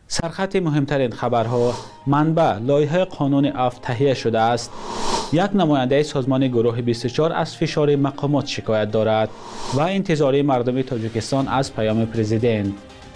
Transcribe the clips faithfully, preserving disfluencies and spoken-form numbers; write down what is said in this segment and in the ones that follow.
سرخط مهمترین خبرها: منبع لایحه قانون عفو تهیه شده است. یک نماینده سازمان گروه بیست و چهار از فشار مقامات شکایت دارد و انتظار مردم تاجیکستان از پیام پرزیدنت.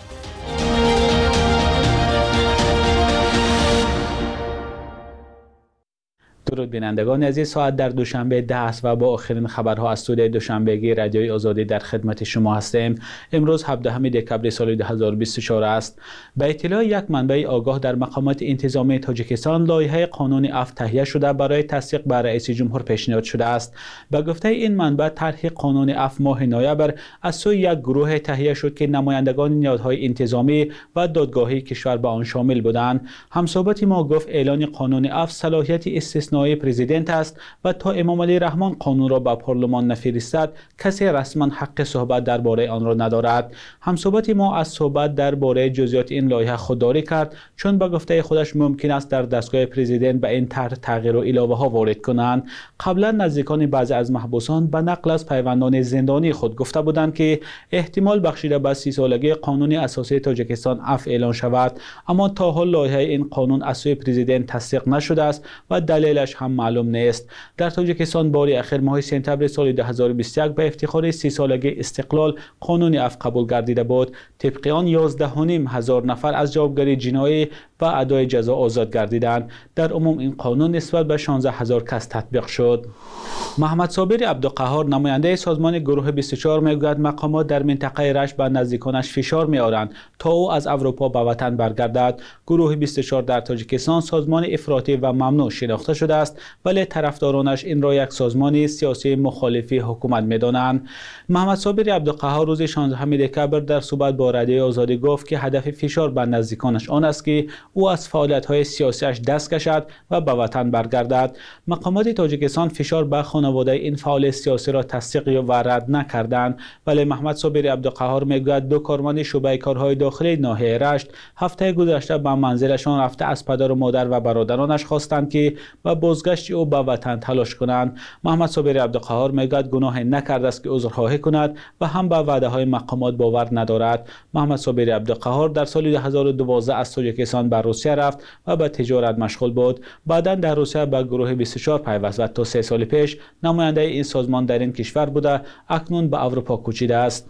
درود بینندگان عزیز، ساعت در دوشنبه ده است و با آخرین خبرها از استودیوی دوشنبگی رادیوی آزادی در خدمت شما هستیم. امروز هفدهم دکبر سال دو هزار و بیست و چهار است. به اطلاع یک منبع آگاه در مقامات انتظامی تاجیکستان، لایحه قانون عفو تهیه شده برای تصدیق بر رئیس جمهور پیشنهاد شده است. به گفته این منبع، طرح قانون عفو ماه نوامبر از سوی یک گروه تهیه شد که نمایندگان نهادهای انتظامی و دادگاهی کشور به آن شامل بودند. همصحبت ما گفت اعلان قانون عفو صلاحیت استثنایی پرزیدنت است و تا امام علی رحمان قانون را به پارلمان نفرستد کسی رسما حق صحبت درباره آن را ندارد. همصحبت ما از صحبت درباره جزئیات این لایحه خودداری کرد، چون به گفته خودش ممکن است در دستگاه پرزیدنت به این طرح تغییر و علاوه ها وارد کنند. قبلا نزدیکان بعضی از محبوسان به نقل از پیوندان زندانی خود گفته بودند که احتمال بخشیده به سی سالگی قانون اساسی تاجیکستان عفو اعلان شود، اما تا حال لایحه این قانون از سوی پرزیدنت تصدیق نشده است و دلیلش هم معلوم نیست. در تاجیکستان باری اخیر ماه سپتامبر سال دو هزار و بیست و یک به افتخار سی سالگی استقلال قانون عفو قبول گردیده بود. طبق آن یازده و نیم هزار نفر از جوابگری جنایی و ادای جزا آزاد گردیدند. در عموم این قانون نسبت به شانزده هزار کس تطبیق شد. محمد صابر عبدالقهار، نماینده سازمان گروه بیست و چهار، میگوید مقامات در منطقه رشت به نزدیکانش فشار میآورند تا او از اروپا به وطن برگردد. گروه بیست و چهار در تاجیکستان سازمان افراطی و ممنوع شناخته شده است، ولی طرفدارانش این را یک سازمان سیاسی مخالف حکومت می‌دانند. محمد صابر عبدالقهار روز شانزدهم دکبر در صحبت با رادیوی آزادی گفت که هدف فشار بر نزدیکانش آن است که او از فعالیت‌های سیاسیش دست کشد و به وطن برگردد. مقامات تاجیکستان فشار بر خانواده این فعال سیاسی را تصدیق یا رد نکردند، ولی محمد صابر عبدالقهار میگوید دو کارمند شعبه کارهای داخلی ناحیه رشت هفته گذشته به منزلشان رفته از پدر و مادر و برادرانش خواستند که با بازگشت او به وطن تلاش کنند. محمد صابر عبدالقهار میگوید گناه نکرده است که عذرخواهی کند و هم به وعده های مقامات باور ندارد. محمد صابر عبدالقهار در سال دو هزار و دوازده از تاجیکستان به روسیه رفت و به تجارت مشغول بود. بعدا در روسیه به گروه بیست و چهار پیوست و تا سه سال پیش نماینده این سازمان در این کشور بوده، اکنون به اروپا کوچیده است.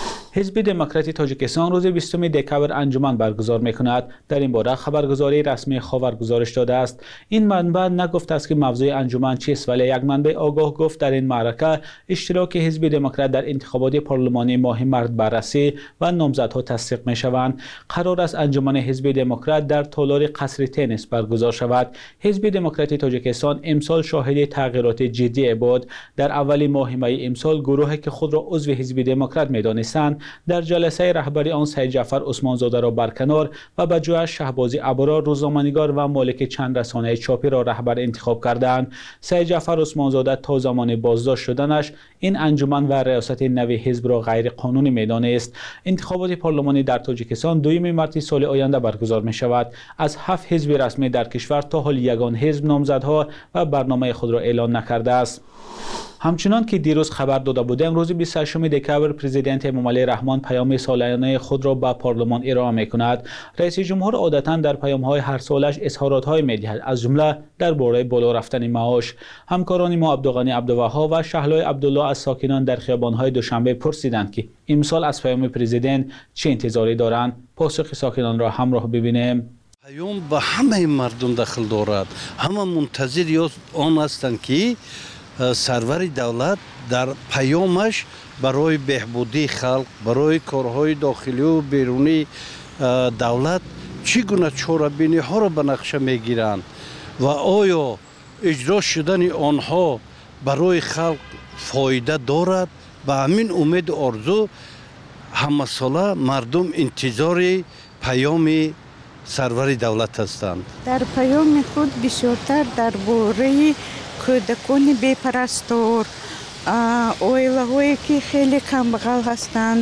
حزب دموکراتی تاجیکستان روز بیستم دکبر انجمن برگزار می‌کند. در این باره خبرگزاری رسمی خاور گزارش داده است. این منبع نگفته است که موضوع انجمن چیست، ولی یک منبع آگاه گفت در این معرکه اشتراک حزب دموکرات در انتخابات پارلمانی ماه مارس بررسی و نامزدها تصدیق می‌شوند. قرار است انجمن حزب دموکرات در تالار قصر تنیس برگزار شود. حزب دموکراتی تاجیکستان امسال شاهد تغییرات جدی بود. در اول ماه می امسال گروهی که خود را عضو حزب دموکرات می‌دانستند در جلسه رهبری آن سید جعفر عثمانزاده را برکنار و به جایش شهبازی ابرار، روزنامه‌نگار و مالک چند رسانه چاپی را رهبر انتخاب کردند. سید جعفر عثمانزاده تا زمان بازداشت شدنش این انجمن و ریاست نوی حزب را غیر قانونی می‌دانست. انتخابات پارلمانی در تاجیکستان دوم مارس سال آینده برگزار می‌شود. از هفت حزب رسمی در کشور تا حال یگان حزب نامزدها و برنامه خود را اعلان نکرده است. همچنان که دیروز خبر داده بودیم، روز بیست و هشتم دکبر پرزیدنت امام علی رحمان پیام سالانه خود را به پارلمان ارائه می‌کند. رئیس جمهور عادتاً در پیام‌های هر سالش اظهارات‌های می‌دهد، از جمله درباره بالا رفتن معاش. همکاران ما عبدالغنی عبدالوهاب و شهلای عبدالله از ساکنان در خیابان‌های دوشنبه پرسیدند که امسال از پیام پرزیدنت چه انتظاری دارند. پاسخ ساکنان را همراه ببینیم. پیام به همه مردم داخل دارد. همه منتظر آن هستند که سرور دولت در پیامش برای بهبودی خلق، برای کارهای داخلی و بیرونی دولت چگونه چاره‌بینی ها را به نقشه میگیرند و آیا اجرا شدن آنها برای خلق فایده دارد. به همین امید آرزو همه ساله مردم انتظار پیام سرور دولت هستند. در پیام خود بیشتر درباره کودکان بی‌پرستار، اوایل‌هایی که خیلی کمبغل هستند،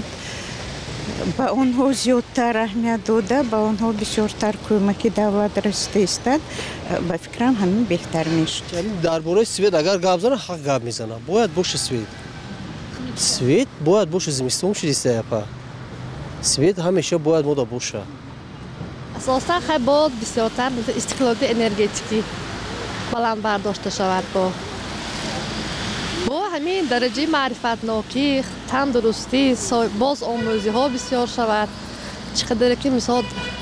به آنها زیادتر اهمیت داده، به آنها بیشتر کمک دولت رسیده است. به فکرم همین بهتر میشه. یعنی درباره سوئد اگر گپ زنه حق گپ میزنه، باید باشه سوئد. سوئد باید باشه، زمستون شده است. سوئد همیشه باید مودا باشه. اساسا خیلی باید بسیارتر استقلال انرژتیکی بلند برداشته شود با با همین درجه معرفت ناکی تندرستی باز آموزی ها بسیار شود چقدر که مثلا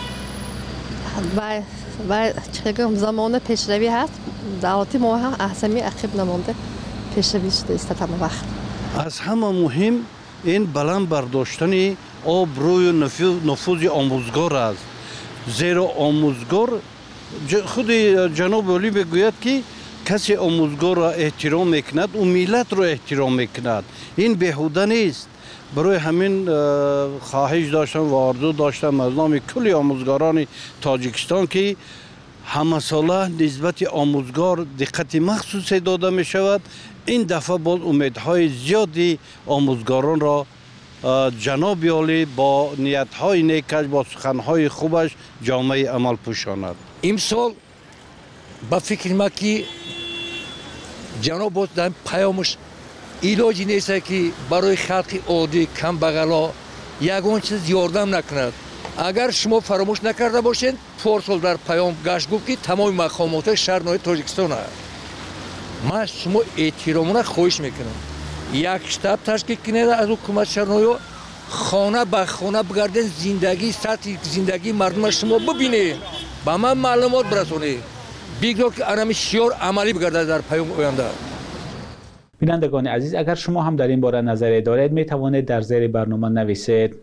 و و چقدر زمان پیشروی هست دعوتی ما هم احسمی عقب نمانده پیشروی شده است تمام وقت. از همه مهم این بلند برداشتن آب روی نفوذ آموزگار است. زیرا آموزگار خود جناب عالی بگوید که کسی آموزگار را احترام میکند و ملت را احترام میکند. این بیهوده نیست. برای همین خواهش داشتم و آرزو داشتم از نام کل آموزگاران تاجیکستان که همه ساله نسبت آموزگار دقت مخصوصی داده می شود. این دفعه باز امیدهای زیادی آموزگاران را جناب عالی با نیت‌های نیکش با سخن‌های خوبش جامعه عمل پوشاند. امسال با فکر ما که جناب باز در پیامش علاجی نیست که برای خلق عادی کم بغلا یگان چیز یاردم نکند. اگر شما فراموش نکرده باشین پارسال در پیام گشت گفت که تمام مقامات شهر تاجیکستان است. من شما احترامونه خواهش میکنم یک شتاب تشکیل کنید از حکومت شهر خانه به خانه بگردین زندگی سطح زندگی مردم شما ببینید با من معلومات برسونید بگذار که انمی شیار عملی بگرده در پیام آینده. بینندگان عزیز اگر شما هم در این باره نظری دارید می توانید در زیر برنامه نویسید.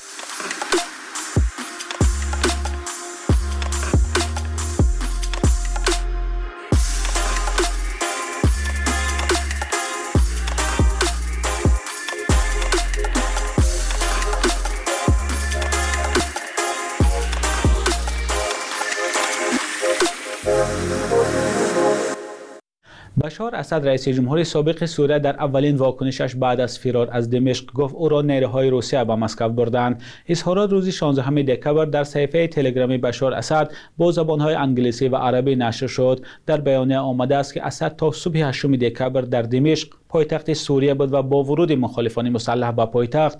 بشار اسد رئیس جمهور سابق سوریه در اولین واکنشش بعد از فرار از دمشق گفت او را نیروهای روسیه به مسکو بردند. اظهارات روز شانزدهم دکبر در صفحه تلگرامی بشار اسد با زبانهای انگلیسی و عربی نشر شد. در بیانیه آمده است که اسد تا صبح هشتم دکبر در دمشق پایتخت سوریه بود و با ورود مخالفان مسلح به پایتخت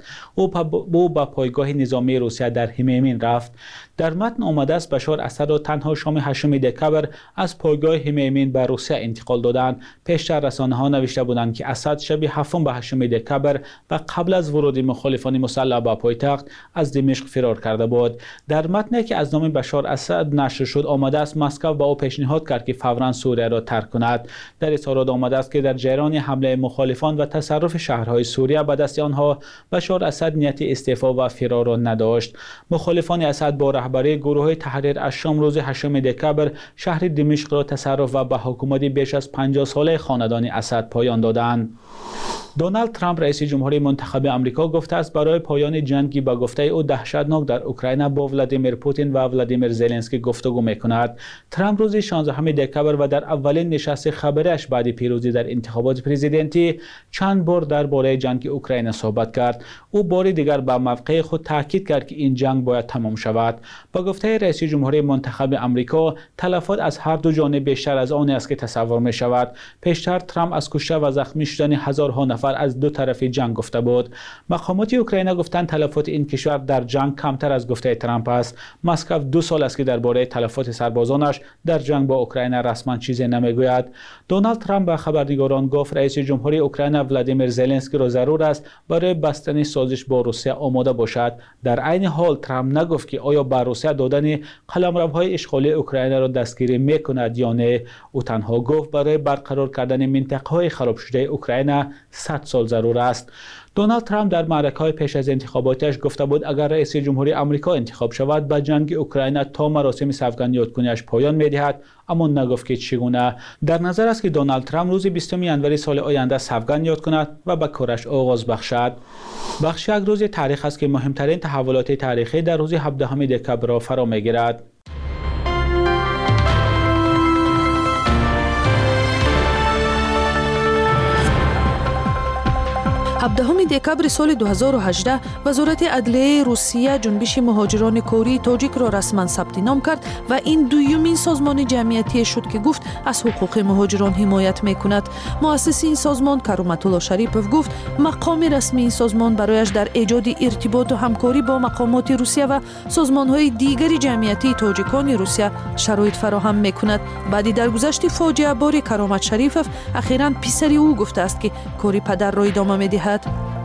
او به پایگاه نظامی روسیه در حمیمین رفت. در متن آمده است بشار اسد را تنها شام هشتم دکبر از پایگاه حمیمین به روسیه انتقال دادند. پیشتر رسانه ها نوشته بودند که اسد شب هفتم به هشتم دکبر و قبل از ورود مخالفان مسلح به پایتخت از دمشق فرار کرده بود. در متنی که از نام بشار اسد نشر شد آمده است مسکو به او پیشنهاد کرد که فوراً سوریه را ترک کند. در اظهارات آمده است که در جریان حمله مخالفان و تصرف شهرهای سوریه به دست آنها بشار اسد نیت استعفا و فرار را نداشت. مخالفان اسد با رهبری گروه تحریر الشام روز هشتم دکبر شهر دمشق را تصرف و به حکومت بیش از پنجاه ساله خاندان اسد پایان دادند. دونالد ترامپ رئیس جمهور منتخب آمریکا گفته است برای پایان جنگی با گفته او دهشتناک در اوکراین با ولادیمیر پوتین و ولادیمیر زلنسکی گفتگو میکند. ترامپ روز شانزدهم دکبر و در اولین نشست خبریش بعد پیروزی در انتخابات پرزیدنتی چند بار درباره جنگ اوکراین صحبت کرد. او بار دیگر به موقع خود تاکید کرد که این جنگ باید تمام شود. با گفته رئیس جمهور منتخب آمریکا تلفات از هر دو جانب بیشتر از آن است که تصور می شود. پیشتر ترامپ از کشته و زخمی شدن هزارها نفر از دو طرف جنگ گفته بود. مقامات اوکراین گفتند تلفات این کشور در جنگ کمتر از گفته ترامپ است. مسکو دو سال است که درباره تلفات سربازانش در جنگ با اوکراین رسما چیزی نمیگوید. دونالد ترامپ به خبرنگاران گفت رئیس جمهور اوکراین ولادیمیر زلنسکی را ضرور است برای بستن سازش با روسیه آماده باشد. در عین حال ترامپ نگفت که آیا با روسیه دادن قلمروهای اشغالی اوکراین را دستگیری میکند یا نه. او تنها گفت برای برقرار کردن منطقه‌های خراب شده اوکراین صد سال ضرور است. دونالد ترامپ در معرکه‌های پیش از انتخاباتش گفته بود اگر رئیس جمهوری آمریکا انتخاب شود به جنگ اوکراین تا مراسم سوگند یادکنیش پایان می‌دهد، اما نگفت که چگونه. در نظر است که دونالد ترامپ روز بیستم ژانویه سال آینده سوگند یاد کند و به کارش آغاز بخشد. بخش یک روز تاریخ است که مهمترین تحولات تاریخی در روز هفدهم دکبر را فرا می‌گیرد. هفدهم دکبر سال دو هزار و هجده وزارت عدلیه روسیه جنبش مهاجران کوری تاجیک را رسما ثبت نام کرد و این دومین سازمان جمعیتی شد که گفت از حقوق مهاجران حمایت میکند. مؤسس این سازمان کرامت الله شریپوف گفت مقام رسمی این سازمان برایش در ایجاد ارتباط و همکاری با مقامات روسیه و سازمان‌های دیگر جمعیتی تاجیکان روسیه شرایط فراهم میکند. بعدی در گذشت فاجعه بار کرامت شریپوف اخیراً پسری او گفته است که کاری پدر را ادامه می‌دهد.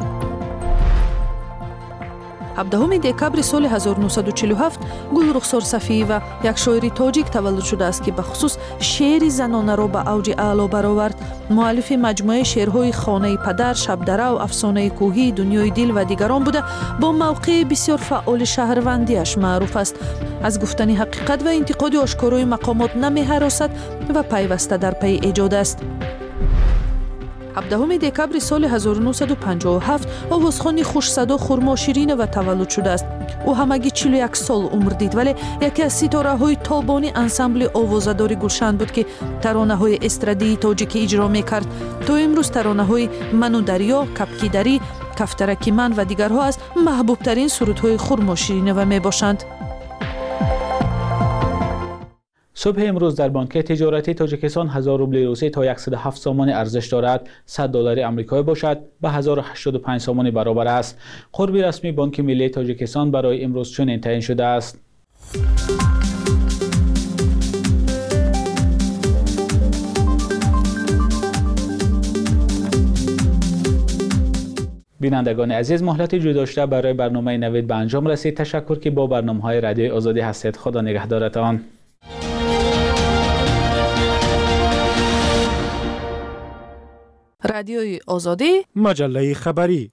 هفدهم دکبر سال هزار و نهصد و چهل و هفت گل رخسار صفی‌یوا یک شاعر تاجیک تولد شده است که به خصوص شعر زنانه را به اوج اعلا برآورد. مؤلف مجموعه شعرهای خانه پدر، شبدره و افسانه کوهی، دنیای دل و دیگران بوده. با موقع بسیار فعال شهروندیش معروف است. از گفتن حقیقت و انتقاد آشکارای مقامات نمی‌هراسد و پیوسته در پی ایجاد است. هفدهم دکبر سال هزار و نهصد و پنجاه و هفت آوازخوان خوش صدا خرما شیرین و تولد شده است. او همگی چهل و یک سال عمر دید ولی یکی از ستاره های تالبانی انسمبل آوازدار گلشن بود که ترانه های استرادی تاجیکی اجرا میکرد. تا امروز ترانه های من و دریا، کپکی دری، کفترکی من و دیگرها از محبوب ترین سرودهای خرما شیرین و می باشند. صبح امروز در بانک تجارتی تاجیکستان هزار روبل روسی تا صد و هفت سامان ارزش دارد. صد دلار آمریکایی باشد به هزار و هشتاد و پنج سامان برابر است. قرب رسمی بانک ملی تاجیکستان برای امروز چنین تعیین شده است. بینندگان عزیز، مهلت جو داشته برای برنامه نوید به انجام رسید. تشکر که با برنامه‌های رادیو آزادی هستید. خدا نگهدارتان. رادیوی آزادی، مجله خبری.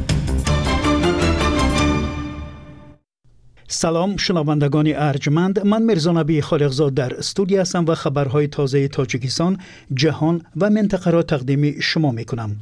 سلام شنوندگان ارجمند، من میرزا نبی خالقزاد در استودیو هستم و خبرهای تازه تاجیکستان، جهان و منطقه را تقدیم شما میکنم.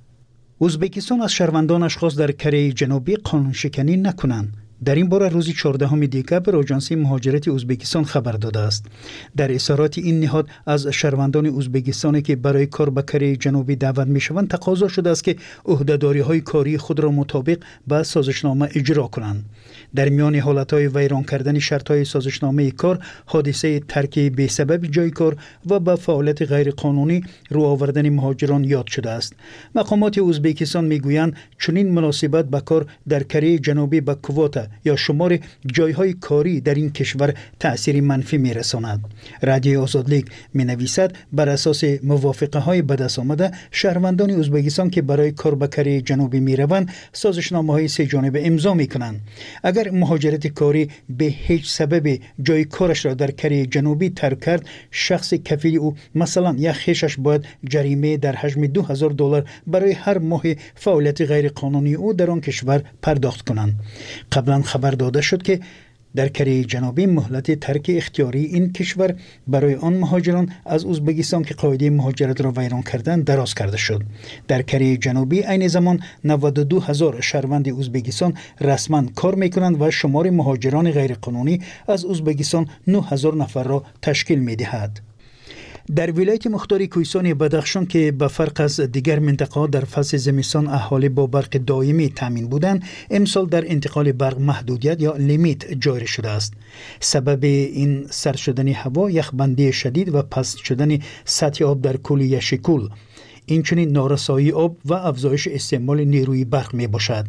ازبکستان از شهروندانش خواست در کره جنوبی قانون شکنی نکنند. در این باره روز چهاردهم دکبر آژانس مهاجرت ازبکستان خبر داده است. در اظهارات این نهاد از شهروندان ازبکستانی که برای کار به کره جنوبی دعوت میشوند تقاضا شده است که عهده‌داری‌های کاری خود را مطابق با سازشنامه اجرا کنند. در میان حالت‌های ویران کردن شرط‌های سازشنامه کار، حادثه ترک بی سبب جای کار و با فعالیت غیر قانونی رو آوردن مهاجران یاد شده است. مقامات ازبکستان میگویند چنین مناسبت به کار در کره جنوبی به کوتا یا شمار جایهای کاری در این کشور تأثیر منفی میرساند. رادیو آزادلیگ می نویسد بر اساس موافقه های به دست آمده شهروندان ازبکستان که برای کار به کره جنوبی می روند سازشنامه های سه جانبه امضا می کنند. اگر مهاجرت کاری به هیچ سبب جای کارش را در کره جنوبی ترک کرد، شخص کفیل او مثلا یک خویشش باید جریمه در حجم دو هزار دلار برای هر ماه فعالیت غیر قانونی او در آن کشور پرداخت کنند. قبلا خبر داده شد که در کره جنوبی مهلت ترک اختیاری این کشور برای آن مهاجران از ازبکستان که قاعده مهاجرت را ویران کردند دراز کرده شد. در کره جنوبی عین زمان نود و دو هزار شهروند ازبکستان رسما کار میکنند و شمار مهاجران غیرقانونی از ازبکستان نه هزار نفر را تشکیل میدهد. در ولایت مختار کوهستان بدخشان که به فرق از دیگر منطقه‌ها در فصل زمستان اهالی با برق دائمی تامین بودند، امسال در انتقال برق محدودیت یا لیمیت جاری شده است. سبب این سرد شدن هوا یخبندی شدید و پست شدن سطح آب در کلیه شکل، اینچنین نارسایی آب و افزایش استعمال نیروی برق می باشد.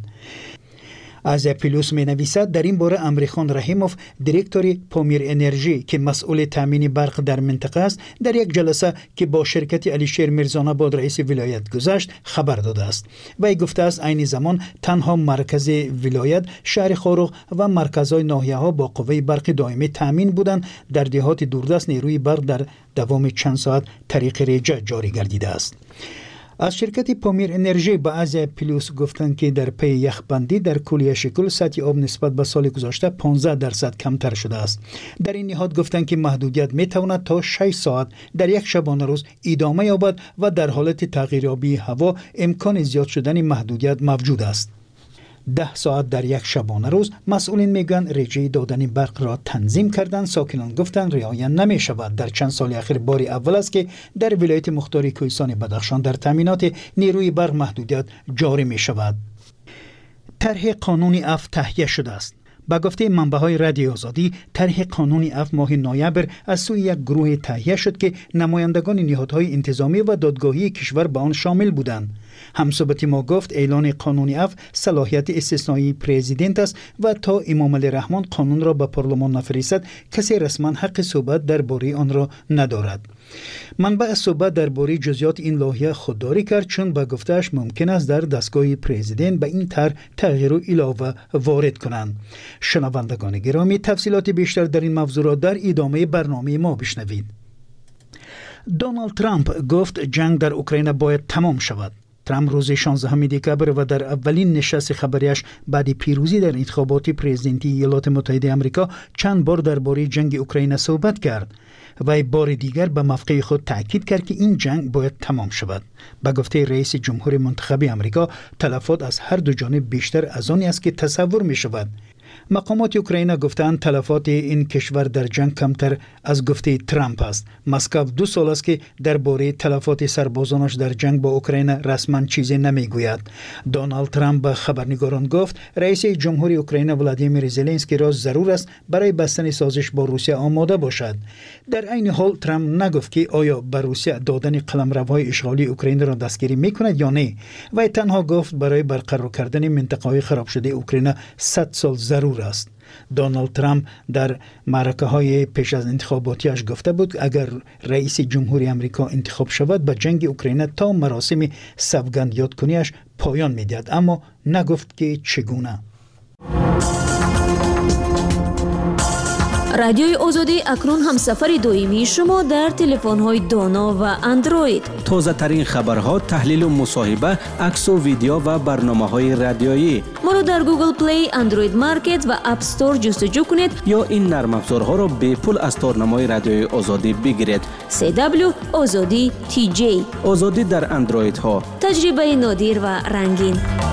از پلوس می نویسد در این باره امریخان رحیموف دیرکتور پامیر انرژی که مسئول تامین برق در منطقه است در یک جلسه که با شرکت علیشیر میرزاناباد رئیس ولایت گذشت خبر داده است. وی گفته است عین زمان تنها مرکز ولایت شهر خاروق و مرکزهای ناحیه ها با قوه برق دائمی تامین بودند. در دهات دوردست نیروی برق در دوام چند ساعت طریق ریجه جاری گردیده است. از شرکت پامیر انرژی با از پلوس گفتند که در پی یخبندی در کلیه شکل سطح آب نسبت به سال گذشته پانزده درصد کمتر شده است. در این نهاد گفتند که محدودیت می تواند تا شش ساعت در یک شبانه روز ادامه یابد و در حالت تغییریابی هوا امکان زیاد شدن محدودیت موجود است. ده ساعت در یک شبانه روز. مسئولین میگن رژه دادن برق را تنظیم کردن. ساکنان گفتند رعایت نمی شود. در چند سال اخیر بار اول است که در ولایت مختار کوهستان بدخشان در تامینات نیروی برق محدودیت جاری می شود. طرح قانون عفو تهیه شده است. با گفته منبع‌های رادیو آزادی، طرح قانون عفو ماه نوامبر از سوی یک گروه تهیه شد که نمایندگان نهادهای انتظامی و دادگاهی کشور به آن شامل بودند. همصحبت ما گفت اعلان قانون عفو صلاحیت استثنایی پرزیدنت است و تا امام علی رحمان قانون را به پارلمان نفرستد کسی رسما حق صحبت درباره آن را ندارد. منبع صحبت درباره جزئیات این لایحه خودداری کرد، چون به گفته‌اش ممکن است در دستگاه پرزیدنت به این طرح تغییر و علاوه وارد کنند. شنوندگان گرامی، تفصیلات بیشتر در این موضوع را در ادامه برنامه ما بشنوید. دونالد ترامپ گفت جنگ در اوکراین باید تمام شود. ترامپ روز شانزدهم دکبر و در اولین نشست خبریش بعد پیروزی در انتخابات پرزیدنتی ایالات متحده آمریکا چند بار درباره جنگ اوکراین صحبت کرد و بار دیگر به موقع خود تاکید کرد که این جنگ باید تمام شود. به گفته رئیس جمهور منتخب آمریکا، تلفات از هر دو جانب بیشتر از آنی است که تصور می شود. مقامات اوکراین گفتند تلفات این کشور در جنگ کمتر از گفته ترامپ است. مسکو دو سال است که درباره تلفات سربازانش در جنگ با اوکراین رسما چیزی نمیگوید. دونالد ترامپ به خبرنگاران گفت رئیس جمهور اوکراین ولادیمیر زلنسکی را ضرور است برای بستن سازش با روسیه آماده باشد. در عین حال ترامپ نگفت که آیا به روسیه دادن قلمروهای اشغالی اوکراین را دستگیری میکند یا نه، و تنها گفت برای برقرار کردن منطقه‌های خراب شده اوکراین صد سال ضرور است. دونالد ترامپ در معرکه های پیش از انتخاباتیش گفته بود اگر رئیس جمهوری آمریکا انتخاب شود به جنگ اوکراین تا مراسم سوگند یادکنیش پایان میدهد، اما نگفت که چگونه. رادیوی آزادی اکنون همسفر دائمی شما در تلفن‌های دانا و اندروید. تازه ترین خبرها، تحلیل و مصاحبه، عکس و ویدیو و برنامه‌های رادیویی. ما را در گوگل پلی، اندروید مارکت و اپ استور جستجو کنید یا این نرم افزارها را به پول از تارنمای رادیوی آزادی بگیرید. سی دبلیو آزادی تی جی. آزادی در اندروید ها. تجربه نادر و رنگین.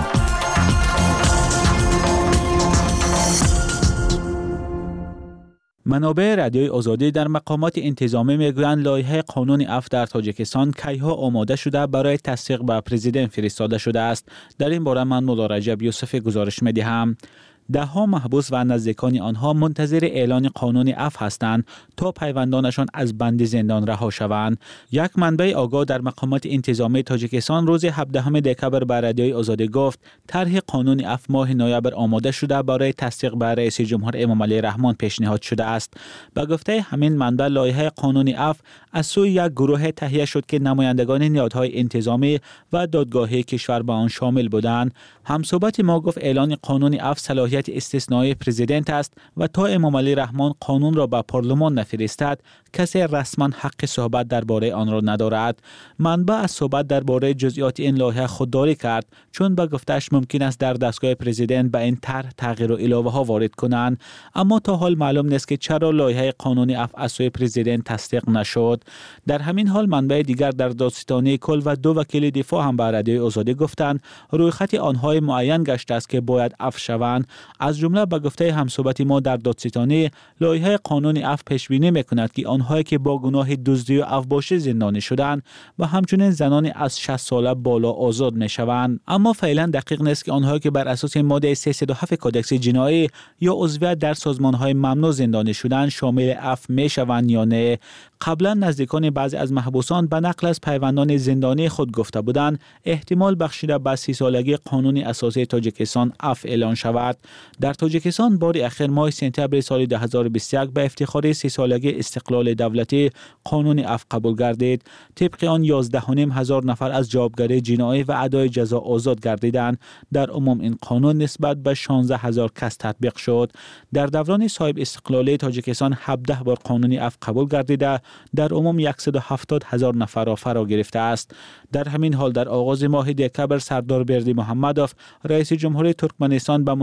منابع رادیوی آزادی در مقامات انتظامی میگویند لایحه قانون عفو در تاجیکستان کیها آماده شده برای تصدیق به پرزیدنت فرستاده شده است. در این باره من مولا رجب یوسف گزارش میدهم. ده ها محبوس و نزدیکان آنها منتظر اعلان قانون عفو هستند تا پیوندانشان از بند زندان رها شوند. یک منبع آگاه در مقامات انتظامی تاجیکستان روز هفدهم دکبر به رادیوی آزادی گفت طرح قانون عفو ماه نوامبر آماده شده برای تصدیق به رئیس جمهور امام علی رحمان پیشنهاد شده است. به گفته همین منبع لایحه قانون عفو از سوی یک گروه تهیه شد که نمایندگان نهادهای انتظامی و دادگاهی کشور به آن شامل بودند. همصحبت ما گفت اعلان قانون عفو صلاحیت استثنایی پرزیدنت است و تا امام علی رحمان قانون را به پارلمان نفرستد کسی رسما حق صحبت درباره آن را ندارد. منبع از صحبت درباره جزئیات این لایحه خودداری کرد، چون به گفتش ممکن است در دستگاه پرزیدنت به این طرح تغییر و علاوه ها وارد کنند، اما تا حال معلوم نیست که چرا لایحه قانون عفو از سوی پرزیدنت تصدیق نشد. در همین حال منبع دیگر در دادستانی کل و دو وکیل دفاع هم به رادیوی آزادی گفتند روی خط آنها معین گشته است که باید عفو شوند. از جمله به گفته همصحبت ما در دادستانی لایحه قانون عفو پیش بینی میکند که آنهایی که با گناه دزدی و افباشی زندانی شدند و همچنین زنان از شصت ساله بالا آزاد میشوند، اما فعلا دقیق نیست که آنهایی که بر اساس ماده سیصد و هفت کدکس جنایی یا عضویت در سازمانهای ممنوع زندانی شدند شامل عفو میشوند یا نه. قبلا نزدیکان بعضی از محبوسان به نقل از پیوندان زندانی خود گفته بودند احتمال بخشیده به سی سالگی قانون اساسی تاجیکستان عفو اعلان شود. در تاجیکستان بار اخیر ماه سپتامبر سال دو هزار و بیست و یک به افتخار سی سالگی استقلال دولتی قانون عفو قبول گردید. طبق آن یازده و نیم هزار نفر از جوابگری جنایی و ادای جزا آزاد گردیدند. در عموم این قانون نسبت به شانزده هزار کس تطبیق شد. در دوران صاحب استقلالی تاجیکستان هفده بار قانون عفو قبول گردیده در عموم صد و هفتاد هزار نفر را فرا گرفته است. در همین حال در آغاز ماه دکبر سردار بردی محمدوف رئیس جمهور ترکمنستان به مناسبت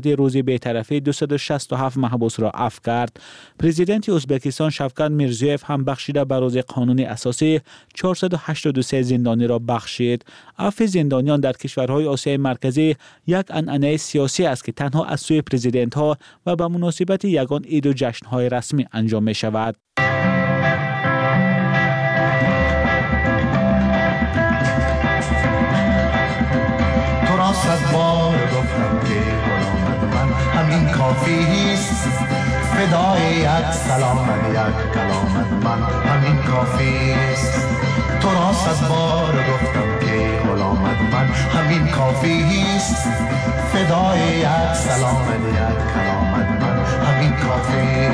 مدت روزی بی‌طرفی دویست و شصت و هفت محبوس را عفو کرد. پرزیدنت ازبکستان شفقت میرزیوف هم بخشیده به روز قانون اساسی چهارصد و هشتاد و سه زندانی را بخشید. عفو زندانیان در کشورهای آسیای مرکزی یک عنعنه سیاسی است که تنها از سوی پرزیدنت ها و به مناسبت یگان عید و جشن های رسمی انجام می شود. صد بار گفتم که غلامت من همین کافی است، فدای یک سلامت یک کلامت من همین کافی است. تو را صد بار گفتم که غلامت من همین کافی است، فدای یک سلامت یک کلامت من همین کافی.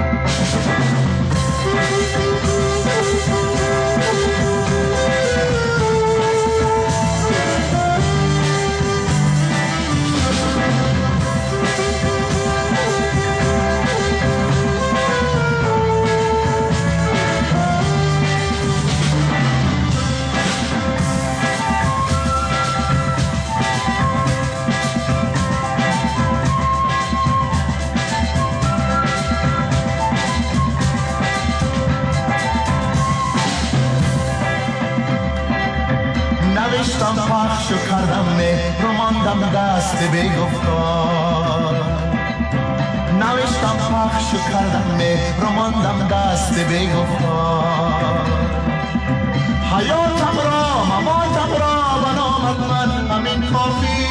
نوشتم پخش و کردم مهر رو ماندم دست بی‌گفتار، نوشتم پخش و کردم مهر رو ماندم دست بی‌گفتار. حیاتم را مماتم را به نامت من همین کافی،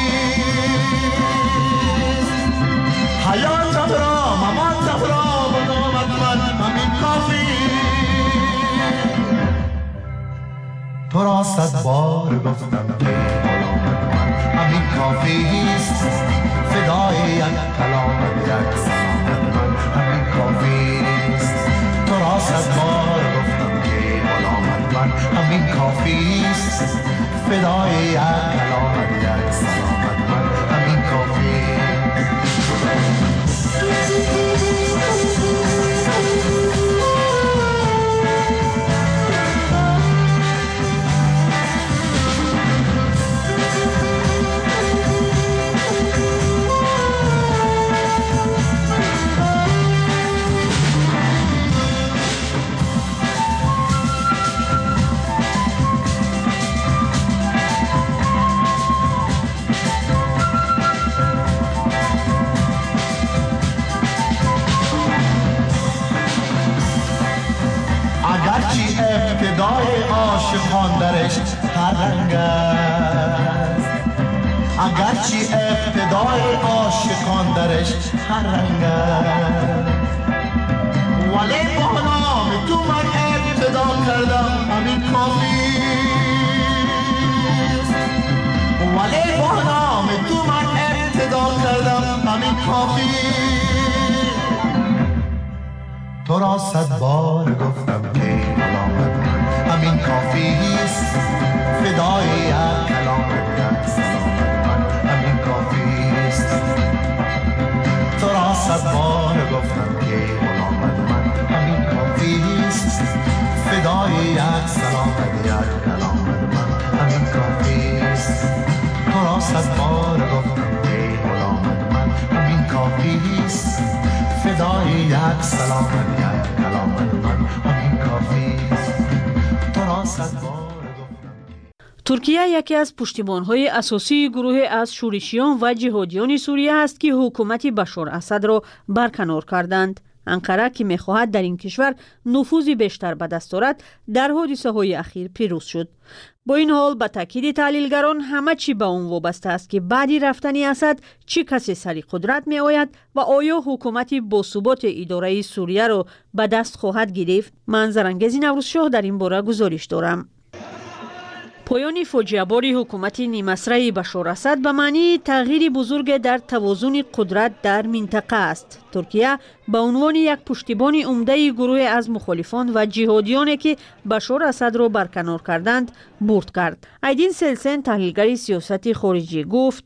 حیاتم را مماتم را به نامت من همین کافی. تو را صد بار گفتم که غلامت من همین کافی است، فدای یک کلامت یک سلامت من همین کافی است. تو را صد بار گفتم که غلامت من همین کافی است، فدای یک کلامت یک سلامت من همین کافی. اگرچه ابتدای عاشقان درش هر رنگ است، اگرچه ابتدای عاشقان درش هر رنگ است، ولی با نام تو من ابتدا کردم همین کافی است، ولی با نام تو من ابتدا کردم همین کافی. تو را صد بار گفتم که غلامت من همین کافی است، فدای یک کلامت یک سلامت من همین کافی است. تو را صد بار گفتم که غلامت من همین کافی است، فدای یک سلامت یک کلامت من همین کافی است. تو را صد بار گفتم که غلامت من همین کافی است، فدای یک سلامت یک کلامت من همین کافی است. تو را صد بار ترکیه یکی از پشتیبان‌های اساسی گروه از شورشیان و جهادیان سوریه است که حکومت بشار اسد را برکنار کردند. انقره که می‌خواهد در این کشور نفوذی بیشتر به دست آورد در حادثه‌های اخیر پیروز شد. با این حال به تاکید تحلیلگران همه چی به اون وابسته است که بعدی رفتن اسد چه کسی سر قدرت می آید و آیا حکومت باثبات اداره سوریه را به دست خواهد گرفت. من زرنگز نوروز شاه در این باره گزارش دارم. پایان فاجعه بار حکومت نیمسره بشار اسد به معنی تغییر بزرگ در توازن قدرت در منطقه است. ترکیه به عنوان یک پشتیبان عمده گروه از مخالفان و جهادیانی که بشار اسد را برکنار کردند برد کرد. ایدین سلسن تحلیلگر سیاست خارجی گفت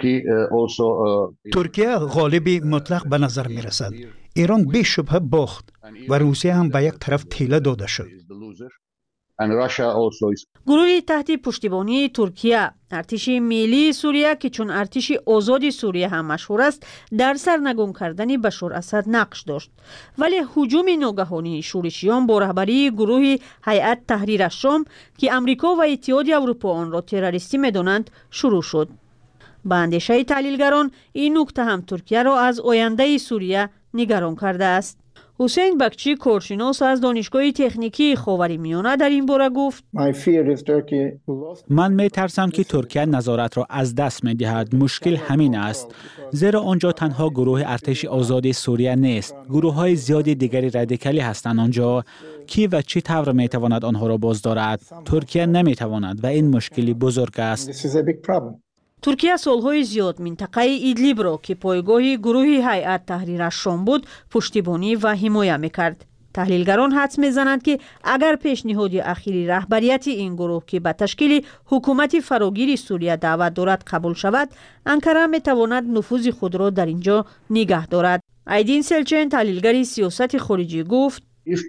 ترکیه غالب مطلق به نظر می رسد. ایران بی شبه باخت و روسیه هم به یک طرف تیله داده شد. گروهی تحت پشتیبانی ترکیه ارتش ملی سوریه که چون ارتش آزاد سوریه هم مشهور است در سرنگون کردن بشار اسد نقش داشت، ولی هجوم ناگهانی شورشیان با رهبری گروه هیئت تحریر الشام که امریکا و اتحاد اروپا آن را تروریستی می‌دانند شروع شد. با اندیشه تحلیلگران این نکته هم ترکیه را از آینده سوریه نگران کرده است. حسین بکچی کارشناس از دانشگاه تکنیکی خاورمیانه در این باره گفت: من می ترسم که ترکیه نظارت را از دست می دهد. مشکل همین است، زیرا آنجا تنها گروه ارتش آزاد سوریه نیست، گروه های زیاد دیگری رادیکالی هستند آنجا. کی و چه طور می تواند آنها را باز دارد؟ ترکیه نمی تواند و این مشکلی بزرگ است. ترکیه سالهای زیاد منطقه ایدلیب را که پایگاه گروه هیئت تحریر الشام بود پشتیبانی و حمایت میکرد. تحلیلگران حدس میزنند که اگر پیشنهاد اخیری رهبریت این گروه که به تشکیل حکومت فراگیر سوریه دعوت دارد قبول شود، انقره میتواند نفوذ خود را در اینجا نگه دارد. ایدین سلچن تحلیلگر سیاست خارجی گفت: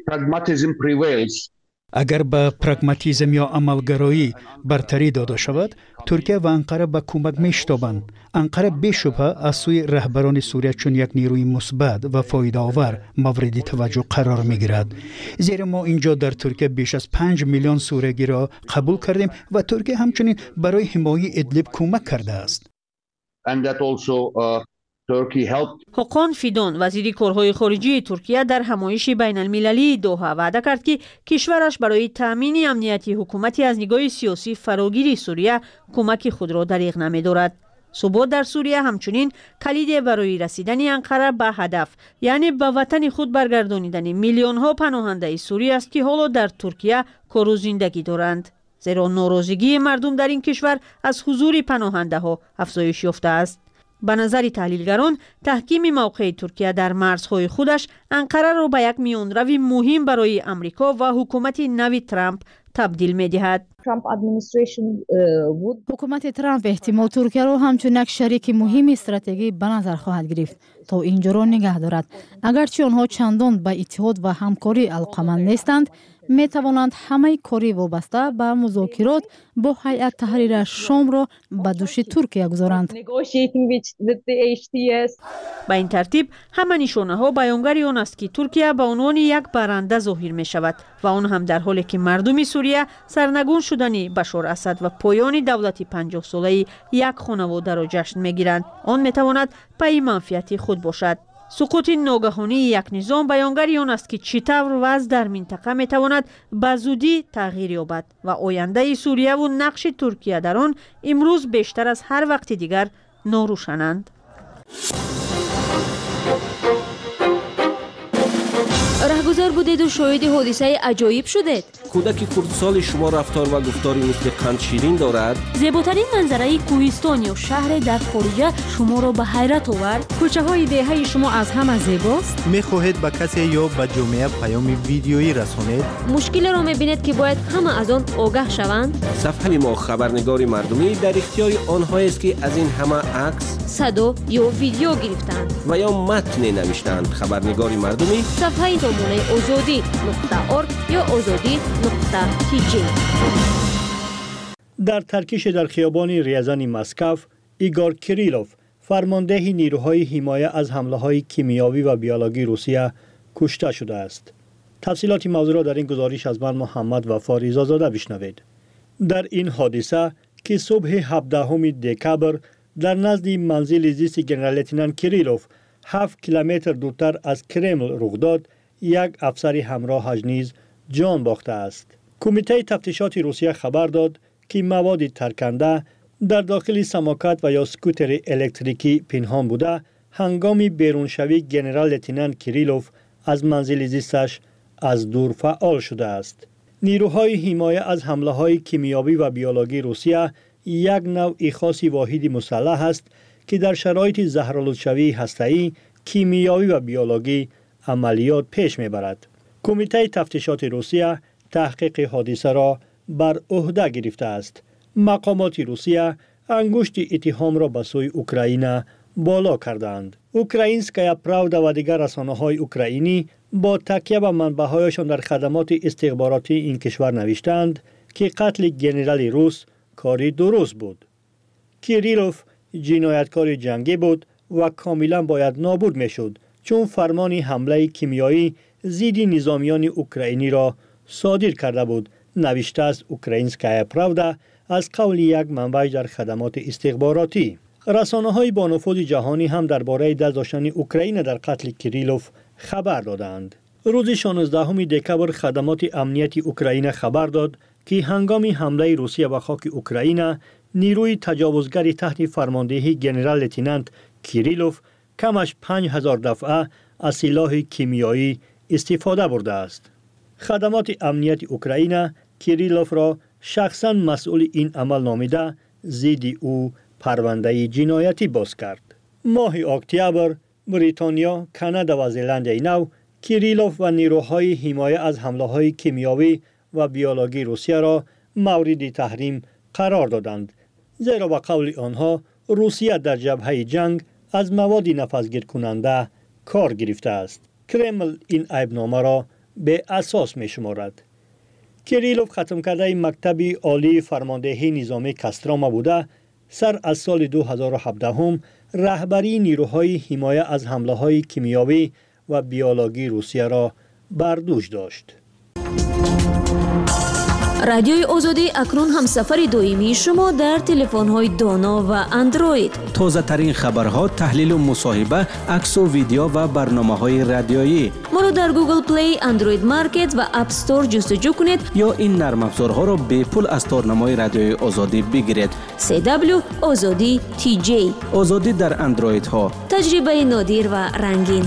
اگر به پراگماتیسم یا عملگرایی برتری داده شود، ترکیه و انقره به کمک می‌شتابند. انقره بی‌شبهه از سوی رهبران سوریه چون یک نیروی مثبت و فایده آور مورد توجه قرار می‌گیرد، زیرا ما اینجا در ترکیه بیش از پنج میلیون سوریگی را قبول کردیم و ترکیه همچنین برای حمایت ادلیب کمک کرده است. حقان فیدون وزیر کارهای خارجی ترکیه در همایش بین المللی دوحه وعده کرد که کشورش برای تامین امنیت حکومتی از نگاه سیاسی فراگیر سوریه کمک خود را دریغ نمی‌دارد. ثبات در سوریه همچنین کلید برای رسیدن انقره به هدف، یعنی به وطن خود برگردانیدن میلیون ها پناهنده سوری است که حالا در ترکیه کار و زندگی دارند، زیرا ناراضگی مردم در این کشور از حضور پناهنده ها افزایش یافته است. به نظر تحلیلگران تحکیم موقع ترکیه در مرزهای خودش انقره را به یک میانروی مهم برای امریکا و حکومت نو ترامپ تبدیل می دهد. حکومت ترامپ احتمال ترکیه را همچون یک شریک مهم استراتژی به نظر خواهد گرفت تا اینجا را نگه دارد. اگرچه آنها چندان به اتحاد و همکاری علاقمند نیستند، می توانند همه کاری وابسته به مذاکرات با هیئت تحریر الشام را به دوش ترکیه گذارند. با این ترتیب همه نشانه ها بیانگر آن است که ترکیه به عنوان یک برنده ظاهر می شود و آن هم در حالی که مردم سوریه سرنگون شدن بشار اسد و پایان دولت پنجاه ساله یک خانواده را جشن می گیرند. آن می تواند پای منفعت خود باشد. سقوط ناگهانی یک نظام بیانگر آن است که چطور وضع در منطقه می تواند به زودی تغییر یابد و آینده سوریه و نقش ترکیه در آن امروز بیشتر از هر وقت دیگر ناروشنند. رهگذر بودید و شاهد حادثه عجایب شدید. کودک کردسال شما رفتار و گفتاری مثل قند شیرین دارد. زیباترین منظره کوهستان یا شهر در خارجه شما را به حیرت آورد. کوچه های دهه شما از همه زیباست. می خواهید به کسی یا به جامعه پیام ویدیویی رسانید. مشکل را می بینید که باید همه از آن آگاه شوند. صفحه ما خبرنگار مردمی در اختیار آنهایی است که از این همه عکس، صدا یا ویدیو گرفتند و یا متن نوشتند. خبرنگار مردمی صفحه نمونه آزادی نقطه ارگ یا آزادی نقطه تی جی. در ترکیش در خیابان ریزن مسکو، ایگور کریلوف فرمانده نیروهای حمایت از حمله های کیمیایی و بیولوژی روسیه کشته شده است. تفصیلات موضوع را در این گزارش از من محمد وفا رضازاده بشنوید. در این حادثه که صبح هفدهم دکبر در نزد منزل زیست ژنرال لتنانت کریلوف هفت کیلومتر دورتر از کرمل رخ داد، یک افسر همراهش نیز جان باخته است. کمیته تفتیشات روسیه خبر داد که مواد ترکنده در داخل سماکت و یا سکوتر الکتریکی پنهان بوده هنگامی بیرونشوی ژنرال لتنانت کریلوف از منزل زیستش از دور فعال شده است. نیروهای حمایت از حمله های کیمیایی و بیولوژی روسیه یک نوع خاصی واحد مسلح است که در شرایط زهرآلودشوی هسته‌ای، کیمیایی و بیولوژی عملیات پیش میبرد. کمیته تفتیشات روسیه تحقیق حادثه را بر عهده گرفته است. مقامات روسیه انگشت اتهام را به سوی اوکراین بالا کردند. اوکراینسکایا پراودا و دیگر رسانه‌های اوکراینی با تکیه به منبع‌هایشان در خدمات استخباراتی این کشور نوشتند که قتل ژنرال روس کاری درست بود. کیریلوف جنایتکار جنگی بود و کاملا باید نابود میشد، چون فرمان حمله کیمیایی ضد نظامیان اوکراینی را صادر کرده بود، نوشته است اوکراینسکایا پراودا از قول یک منبع در خدمات استخباراتی. رسانه‌های با نفوذ جهانی هم درباره دست داشتن اوکراین در قتل کیریلوف خبر دادند. روز شانزدهم دکبر خدمات امنیتی اوکراین خبر داد که هنگام حمله روسیه به خاک اوکراین، نیروی تجاوزگری تحت فرماندهی ژنرال لتینانت کیریلوف کمش پنج هزار دفعه از سلاح کیمیایی استفاده برده است. خدمات امنیت اوکراین کیریلوف را شخصا مسئول این عمل نامیده ضد او پرونده جنایتی باز کرد. ماه اکتبر بریتانیا، کانادا و زلندی نو کیریلوف و نیروهای حمایت از حمله‌های کیمیایی و بیولوژی روسیه را مورد تحریم قرار دادند، زیرا به قول آنها روسیه در جبهه جنگ از مواد نفسگیر کننده کار گرفته است. کرمل این عیبنامه را به اساس می شمارد. کیریلوف ختم کرده مکتب عالی فرماندهی نظامی کاستراما بوده، سر از سال دو هزار و هفده هم رهبری نیروهای حمایت از حمله های کیمیایی و بیولوژی روسیه را بر دوش داشت. رادیوی آزادی اکنون همسفر دائمی شما در تلفن‌های دانا و اندروید. تازه ترین خبرها، تحلیل و مصاحبه، عکس و ویدیو و برنامه‌های رادیویی. ما را در گوگل پلی، اندروید مارکت و اپ استور جستجو کنید یا این نرم افزارها را به پول از تارنمای رادیوی آزادی بگیرید. سی دبلیو آزادی تی جی. آزادی در اندروید ها. تجربه نادر و رنگین.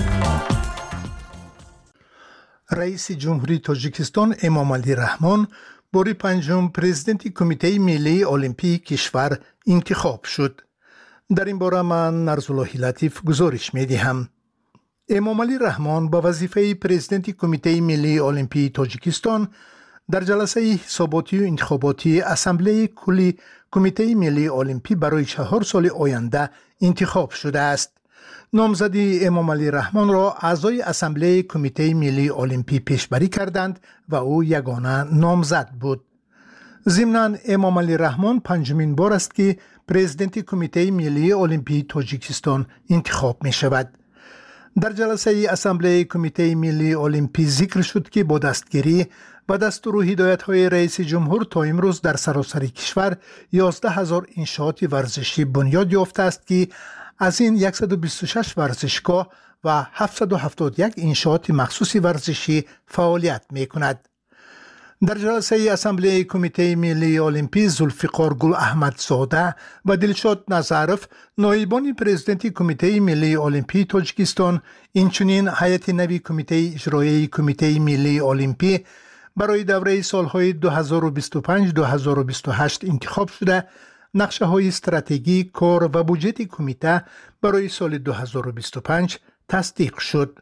رئیس جمهوری تاجیکستان امامعلی رحمان باری پنجم پرزیدنت کمیته ملی المپیک کشور انتخاب شد. در این باره من نرزالله لطیف گزارش می دهم. امامعلی رحمان با وظیفه پرزیدنت کمیته ملی المپیک تاجیکستان در جلسه حساباتی و انتخاباتی اسامبله کلی کمیته ملی المپیک برای چهار سال آینده انتخاب شده است. نامزدی امامعلی رحمان را اعضای اسامبله کمیته ملی المپیک پیشبری کردند و او یگانه نامزد بود. ضمناً امامعلی رحمان پنجمین بار است که پرزیدنت کمیته ملی المپیک تاجیکستان انتخاب می شود. در جلسه اسامبله کمیته ملی المپیک ذکر شد که با دستگیری و دستور و هدایت‌های رئیس جمهور تا امروز در سراسر کشور یازده هزار انشاءات ورزشی بنیاد یافته است که از این صد و بیست و شش ورزشگاه و هفتصد و هفتاد و یک انشاءات مخصوص ورزشی فعالیت می کند. در جلسه اسامبله کمیته ملی المپیک ذوالفقار گل احمدزاده و دلشاد نظرف نایبان پرزیدنت کمیته ملی المپیک تاجیکستان، اینچنین هیئت نوی کمیته اجرایی کمیته ملی المپیک برای دوره سالهای دو هزار و بیست و پنج تا دو هزار و بیست و هشت انتخاب شده، نقشه های استراتژی کار و بودجه کمیته برای سال دو هزار و بیست و پنج تصدیق شد.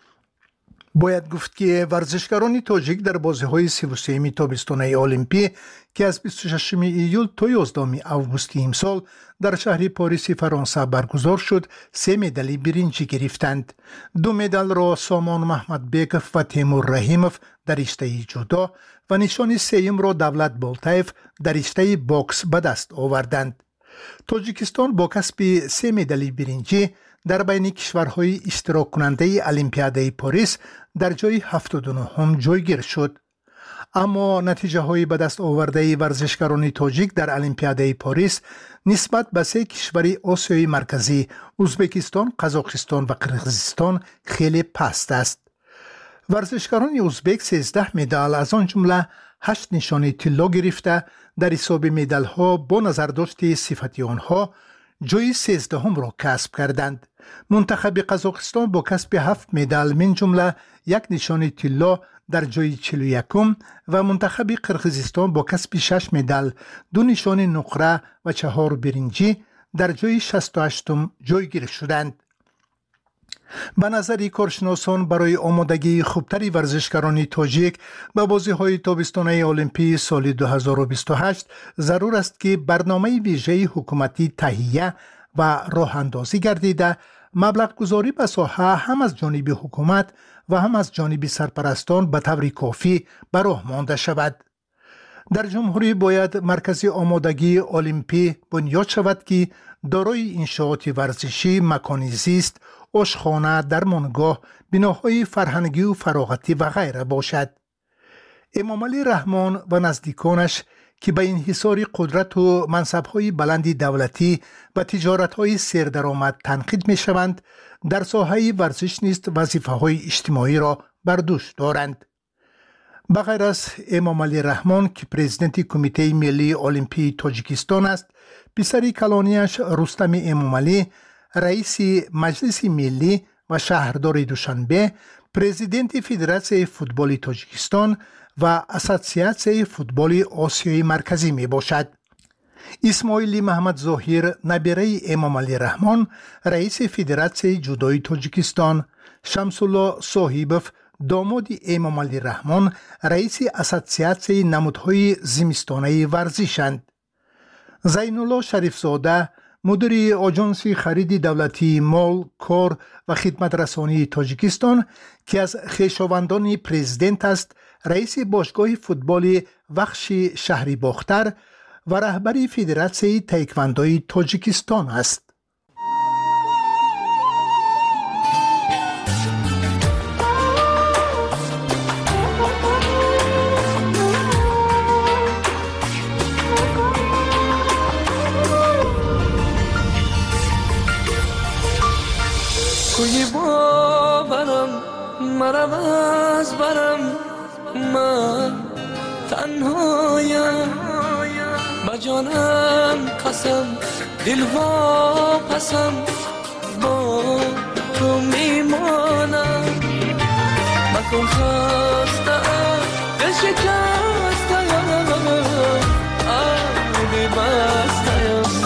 باید گفت که ورزشکاران تاجیک در بازی‌های سی و سوم تابستانه المپیک که از بیست و ششم ایول تا یازدهم آگوست امسال در شهر پاریس فرانسه برگزار شد، سه مدال برنجی گرفتند. دو مدال را سامان محمد بیگف و تیمور رحیموف در رشته جودو و نشان سوم را دولت بالتایف در رشته باکس به دست آوردند. تاجیکستان با کسب سه مدال برنجی در بین کشورهای اشتراک کننده المپیاده پاریس در جای هفتاد و نهم جایگیر شد. اما نتیجه های به دست آورده ورزشکاران تاجیک در المپیاده پاریس نسبت به سه کشور آسیای مرکزی ازبکستان، قزاقستان و قرقیزستان خیلی پست است. ورزشکاران ازبک سیزده مدال از آن جمله هشت نشان طلا گرفته در حساب مدال ها با نظر داشت صفتی آنها جای سیزدهم را کسب کردند. منتخب قزاقستان با کسب هفت مدال من جمله یک نشان طلا در جای چهل و یکم و منتخب قرقیزستان با کسب شش مدال، دو نشان نقره و چهار برنجی در جای شصت و هشتم جایگیر شدند. به نظر کارشناسان برای آمادگی خوبتری ورزشکاران تاجیک به بازی‌های تابستانه المپیک سال دو هزار و بیست و هشت ضرور است که برنامه ویژه حکومتی تهیه و راه اندازی گردیده، مبلغ گذاری به ساحه هم از جانب حکومت و هم از جانب سرپرستان به طور کافی به راه مانده شود. در جمهوری باید مرکز آمادگی المپی بنیاد شود که دارای انشاءات ورزشی، مکان زیست، آشخانه، درمانگاه، بناهای فرهنگی و فراغتی و غیره باشد. امام علی رحمان و نزدیکانش که به انحصار قدرت و منصب‌های بلند دولتی و تجارت‌های سردرآمد تنقید می‌شوند، در ساحه ورزش نیز وظیفه‌های اجتماعی را بر دوش دارند. بغیر از امام علی رحمان که پرزیدنت کمیته ملی المپی تاجیکستان است، پسر کلانیش رستم امام علی رئیس مجلس ملی و شهردار دوشنبه، پرزیدنت فدراسیون فوتبال تاجیکستان و اسوسیاسیون فوتبال آسیای مرکزی می باشد. اسماعیل محمد ظاهر نبیره امام علی رحمان رئیس فدراسیون جودوی تاجیکستان، شمس الله صاحبوف داماد امام علی رحمان رئیس اسوسیاسیون نمودهای زمستانه ورزشند. زین الله شریف زاده مدیر آژانس خرید دولتی مال، کار و خدمت رسانی تاجیکستان که از خویشاوندان پرزیدنت است، رئیس باشگاه فوتبال وخش شهری باختر و رهبر فدراسیون تایکواندوی تاجیکستان است. کوی باورم مرم از برم، من تنهایم با جانم قسم، دل واپسم با تو میمانم. مکن خستم دل شکستم، آبی بستم.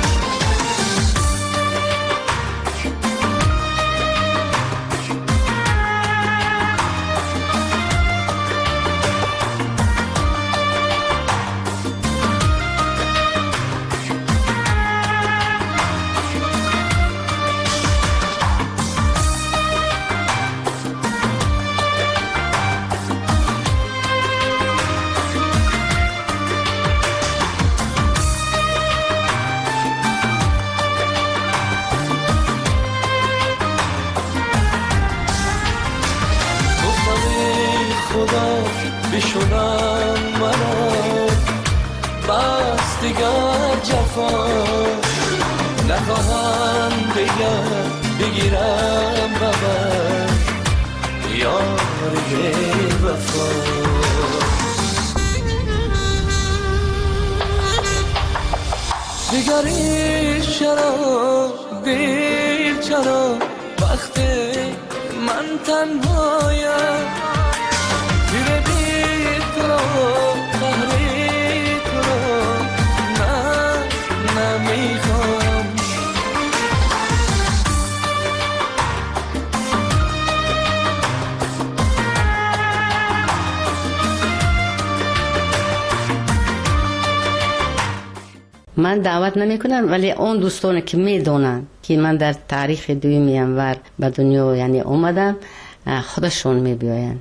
بشونم منو بس دیگر جفا نخواهم بگم بگیرم ببر یار بی وفا. دیگری چرا دیر چرا وقتی من تنهایم، دیره بی تو رو قهری تو رو نه نمیخوام. من دعوت نمی کنم، ولی اون دوستان که می دونن که من در تاریخ دویم ینور به دنیا یعنی اومدم، خودشون می بیاین.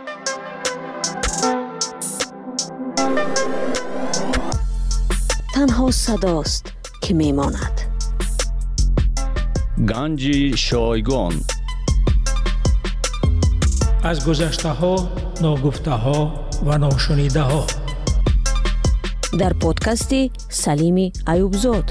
تنها صداست که می ماند. گنج شایگان از گذشته ها، ناگفته ها و ناشنیده ها در پادکستی سلیمی ایوبزاد.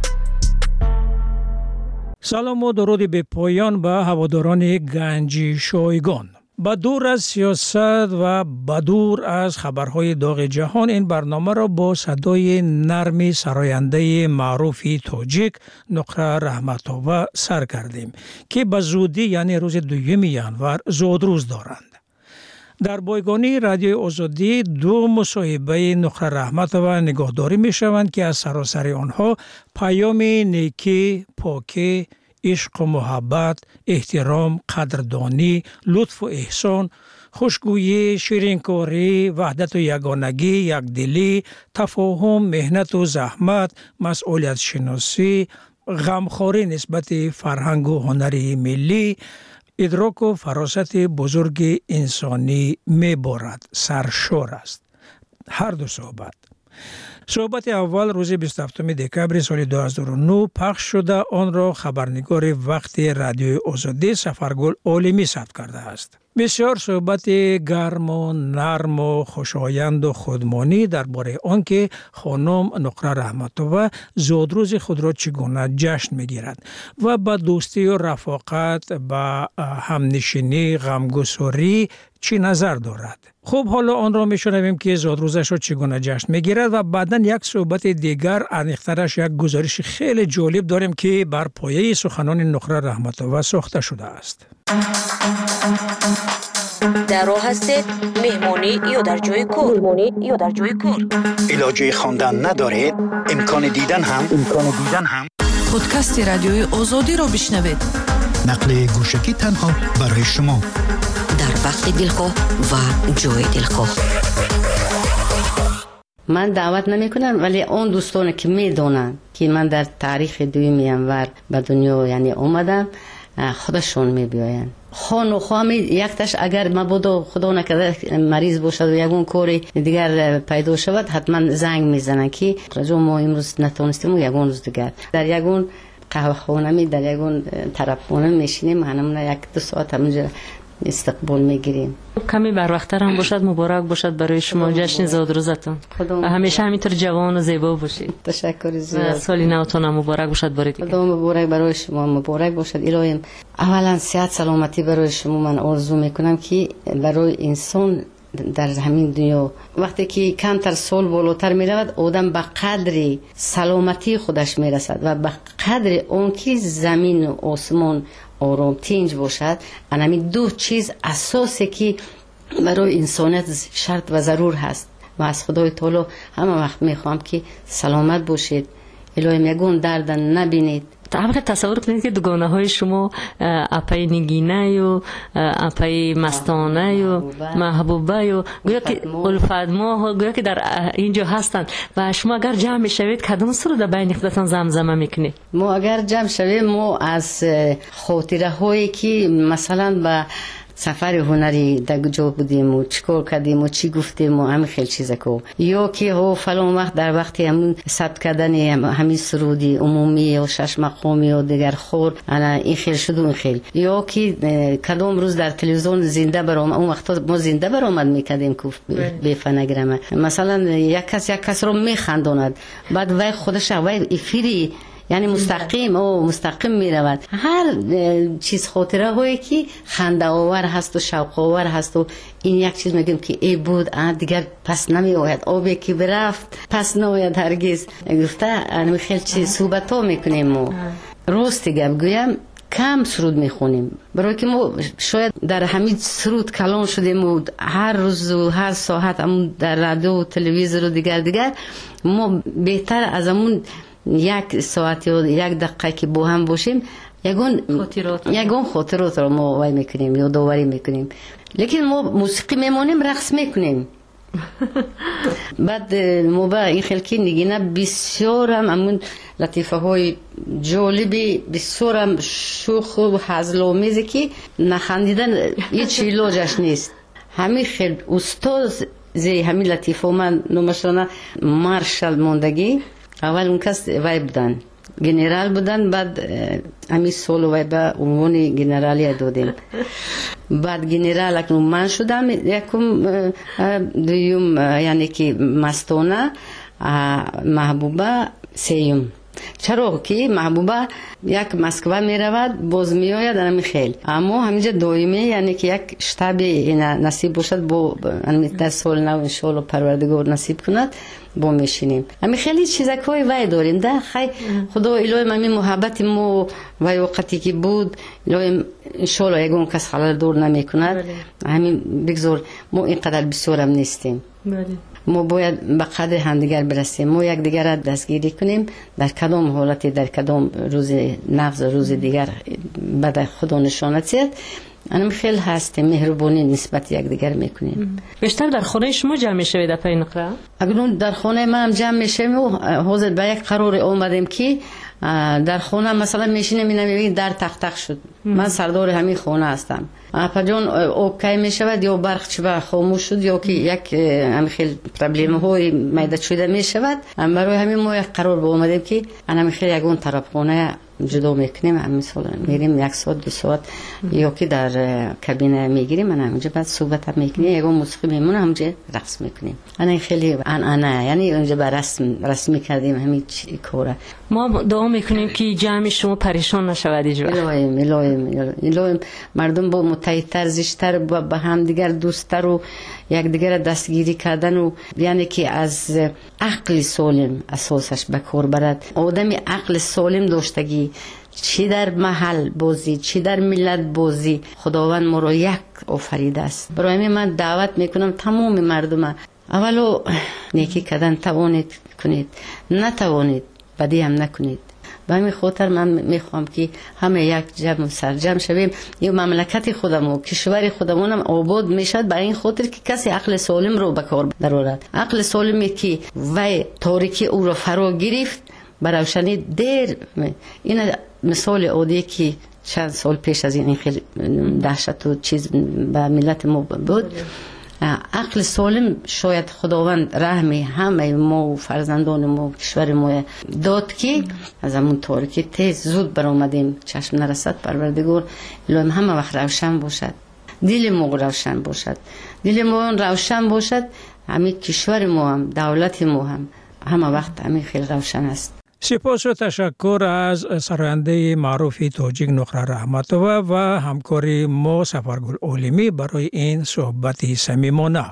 سلام و درود به پایان به هواداران گنج شایگان. با دور از سیاست و با دور از خبرهای داغ جهان، این برنامه را با صدای نرم سراینده معروف تاجیک نقره رحمت‌آور سر کردیم که به زودی یعنی روز دوم ینور زودروز دارند. در بایگانی رادیوی آزادی دو مصاحبه نقره رحمت‌آور نگاهداری می شوند که از سراسر آنها پیام نیکی، پاکی، عشق و محبت، احترام، قدردانی، لطف و احسان، خوشگویی، شیرینکاری، وحدت و یگانگی، یکدلی، تفاهم، مهنت و زحمت، مسئولیت شناسی، غمخواری نسبت فرهنگ و هنر ملی، ادراک و فراست بزرگ انسانی میبارد، سرشار است. هر دو صحبت. صحبت اول روز بیست و هفتم دکبر سال دو هزار و نه پخش شده، آن را خبرنگار وقت رادیوی آزادی سفرگل عالمی ثبت کرده است. بسیار صحبت گرم و نرم و خوشایند و خودمانی درباره آنکه خانم نقره رحمت‌الله زادروز خود را چگونه جشن میگیرد و با دوستی و رفاقت با همنشینی غمگساری چی نظر دارد. خب حالا آن را میشنویم که زادروزش را چگونه جشن میگیرد و بعداً یک صحبت دیگر عمیق‌ترش یک گزارش خیلی جالب داریم که بر پایه سخنان نقره رحمت‌الله ساخته شده است. در راه هستید مهمانی یا در جای کار مهمانی یا در جای کار علاجه خواندن ندارید، امکان دیدن هم امکان دیدن هم پادکست رادیوی آزادی را بشنوید. نقل گوشکی تنها برای شما در وقت دلخواه و جای دلخواه. من دعوت نمی کنم، ولی اون دوستان که می دونن که من در تاریخ دوم ینور به دنیا یعنی اومدم خودشون می بیاین. خان و خوامی یکتش اگر مبادا خدا نکرده مریض باشد و یگون کاری دیگر پیدا شود حتما زنگ میزنن که رجوع ما امروز نتونستیم یگون روز دیگر در یگون قهوه خانه می در یگون طرف خانه میشینیم، همون یک دو ساعت همونجا استقبال میگیریم. کمی بر وقت‌تر هم باشد، مبارک باشد برای شما جشن زادروزتون. همیشه همینطور جوان و زیبا باشید. تشکر زیاد. سال نوتون مبارک باشد برای دیگه. خدا مبارک برای شما، مبارک باشد. الهیم اولا صحت سلامتی برای شما من آرزو میکنم که برای انسان در همین دنیا وقتی که کمتر سال بالاتر می رود آدم به قدر سلامتی خودش می رسد و به قدر اون که زمین و آسمان آرام تنج باشد. همین دو چیز اساسی که برای انسانیت شرط و ضرور هست و از خدای تعالی همه وقت می خواهم که سلامت باشید، الهی یگون درد نبینید. اولا تصور کنید که دوگانه های شما اپای نگینه و اپای مستانه و محبوبه و گویا که الفدما گویا که در اینجا هستند و شما اگر جمع میشوید کدام سرود در بین خودتان زمزمه میکنید؟ ما اگر جمع شویم ما از خاطره هایی که مثلا با سفر هنری در کجا بودیم و چیکار کردیم و چی گفتیم و همین خیلی چیزا کو یا که ها فلان وقت در وقتی همون ثبت کردن همین سرودی عمومی و شش مقامی و دیگر خور انا این خیلی شد و این خیلی یا که کدام روز در تلویزیون زنده برام اون وقتا ما زنده برآمد میکردیم که به فنگرامه مثلا یک کس یک کس رو میخنداند بعد وای خودش وای افیری یعنی مستقیم او مستقیم می رود. هر چیز خاطره هایی که خنده آور هست و شوق آور هست و این یک چیز میگم که ای بود دیگر پس نمی آید، آبی که برفت پس نمیاد هرگز. گفته انا خیلی چیز صحبت ها میکنیم ما راست گم گویم کم سرود میخونیم برای که ما شاید در همین سرود کلان شدیم و هر روز و هر ساعت هم در رادیو و تلویزیون و دیگر دیگر ما بهتر از همون یک ساعت یا یک دقیقه که با هم باشیم یگون خاطرات یگون خاطرات رو ما وای میکنیم یا داوری میکنیم. لیکن ما موسیقی میمونیم رقص میکنیم بعد ما با این خلکی نگینه بسیار هم همون لطیفه های جالبی بسیار هم شوخ و هزل‌آمیزی که نخندیدن هیچ علاجش نیست. همین خیلی استاد زی همین لطیفه من نمشانه مارشال موندگی اول اون کس وای بودن گنرال بودن بعد همین سال وای به عنوان گنرالی دادیم بعد گنرال اکنون من شدم یکم دویم یعنی که مستانه محبوبه سیم چرا که محبوبه یک مسکو می رود باز می آید همین خیلی اما همینجا دائمی یعنی که یک شتابی نصیب باشد با در سال نو انشالله پروردگار نصیب کند با میشینیم همین خیلی چیزکای وای داریم ده خیلی خدا الهی همین محبت ما وای وقتی که بود الهی انشالله یگون کس خلال دور نمی کند همین بگذار ما اینقدر بسیار هم نیستیم ما باید به قدر همدیگر برسیم ما یک دیگر را دستگیری کنیم در کدام حالتی در کدام روز نفس روز دیگر بعد خدا نشانت زد انا خیلی هستیم مهربانی نسبت یک دیگر میکنیم. بیشتر در خانه شما جمع میشوید در پای نقره؟ اگر در خانه من جمع میشیم و حاضر به یک قرار اومدیم که در خانه مثلا میشینیم میبینیم در تخت تخت شد. من سردار همین خانه هستم. پجان اوکی میشود یا برق چه خاموش شد یا که یک هم خیلی پرابلم های میداد شده میشود. برای همین ما یک قرار با اومدیم که انا خیلی یگون طرف خانه جدا میکنیم. هم مثلا میریم یک ساعت دو ساعت یا که در کابینه میگیریم. من همونجا بعد صحبت میکنیم. یگون موسیقی میمونه همونجا رقص میکنیم. انا خیلی ان انا یعنی اونجا بر رسم رسمی کردیم همین کاره. ما دعا میکنیم که جمع شما پریشان نشود اینجا. الهیم الهیم الهیم مردم با متحدتر زیشتر با هم دیگر دوستتر و یک دیگر دستگیری کردن و یعنی که از عقل سالم اساسش به کار برد. آدمی عقل سالم داشتگی چی در محل بازی چی در ملت بازی خداوند ما رو یک آفریده است. برای همین من دعوت میکنم تمام مردم اولو نیکی کردن توانید کنید نتوانید بدی هم نکنید. به همین خاطر من میخوام که همه یک جمع سرجم شویم. این مملکت خودمون و کشور خودمون هم آباد میشد به این خاطر که کسی عقل سالم رو به کار درآورد. عقل سالمی که وی تاریکی او رو فرا گرفت برای روشنی دیر. این مثال عادی که چند سال پیش از این خیلی دهشت و چیز به ملت ما بود. عقل سالم شاید خداوند رحمی همه ما و فرزندان ما و کشور ما داد که از همون تاریکی تیز زود برآمدیم. چشم نرسد پروردگار الهیم همه وقت روشن باشد. دل ما روشن باشد. دل ما روشن باشد. همین کشور ما هم دولت ما هم همه وقت همین خیلی روشن است. سپاس و تشکر از سراینده معروف تاجیک نقره رحمتوه و همکاری ما سفرگل عالمی برای این صحبت صمیمانه.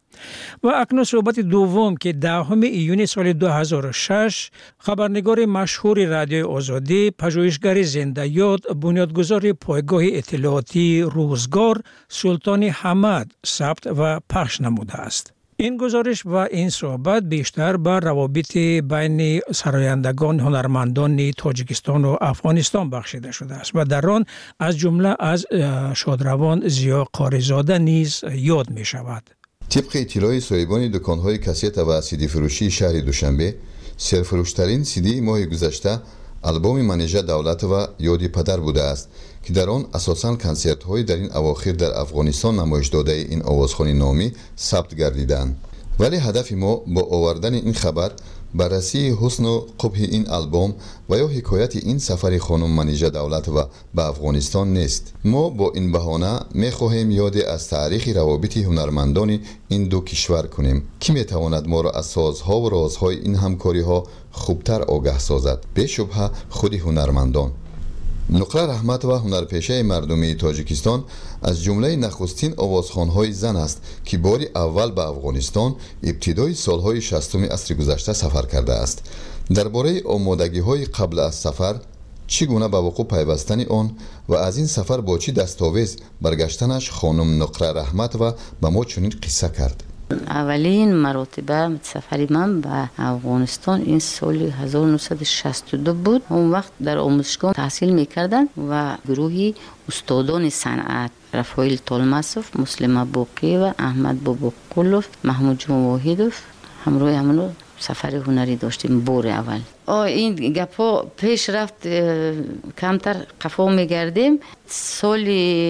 و اکنون صحبت دوم که دهم ایون سال دو هزار و شش خبرنگار مشهور رادیوی آزادی، پژوهشگر زنده یاد، بنیادگذار پایگاه اطلاعاتی روزگار سلطان حمد ثبت و پخش نموده است. این گزارش و این صحبت بیشتر بر روابط بین سرایندگان هنرمندان تاجیکستان و افغانستان بخشیده شده است و در آن از جمله از شادروان زیا قاریزاده نیز یاد می شود. طبق اطلاع صاحبان دکان‌های کاست و سیدی فروشی شهر دوشنبه، سرفروشترین سیدی ماه گذشته البوم منیژه دولت و یادی پدر بوده است که در آن اساساً کنسرت‌های در این اواخر در افغانستان نمایش داده این آوازخوان نامی ثبت گردیدند. ولی هدف ما با آوردن این خبر بررسی حسن و قبح این البوم و یا حکایت این سفر خانم منیژه دولت و به افغانستان نیست. ما با این بهانه می خواهیم یاد از تاریخ روابط هنرمندان این دو کشور کنیم که می تواند ما را از سازها و رازهای این همکاری ها خوبتر آگاه سازد. به شبهه خود هنرمندان. نقره رحمت و هنرپیشه مردمی تاجیکستان از جمله نخستین آوازخوان‌های زن است که بار اول به افغانستان ابتدای سالهای شصتم عصر گذشته سفر کرده است. درباره آمادگی‌های قبل از سفر، چگونه به وقوع پیوستن آن و از این سفر با چی دستاویز برگشتنش خانم نقره رحمت و به ما چنین قصه کرد. اولین مراتبه سفری من به افغانستان این سال هزار و نهصد و شصت و دو بود. اون وقت در آموزشگاه تحصیل میکردن و گروهی استادان صنعت رفایل طالماسوف، مسلم باقی و احمد باباقلوف، محمود جون واحدوف همراه همونو سفر هنری داشتیم بار اول. آه این گپا پیش رفت کمتر قفا میگردیم. سال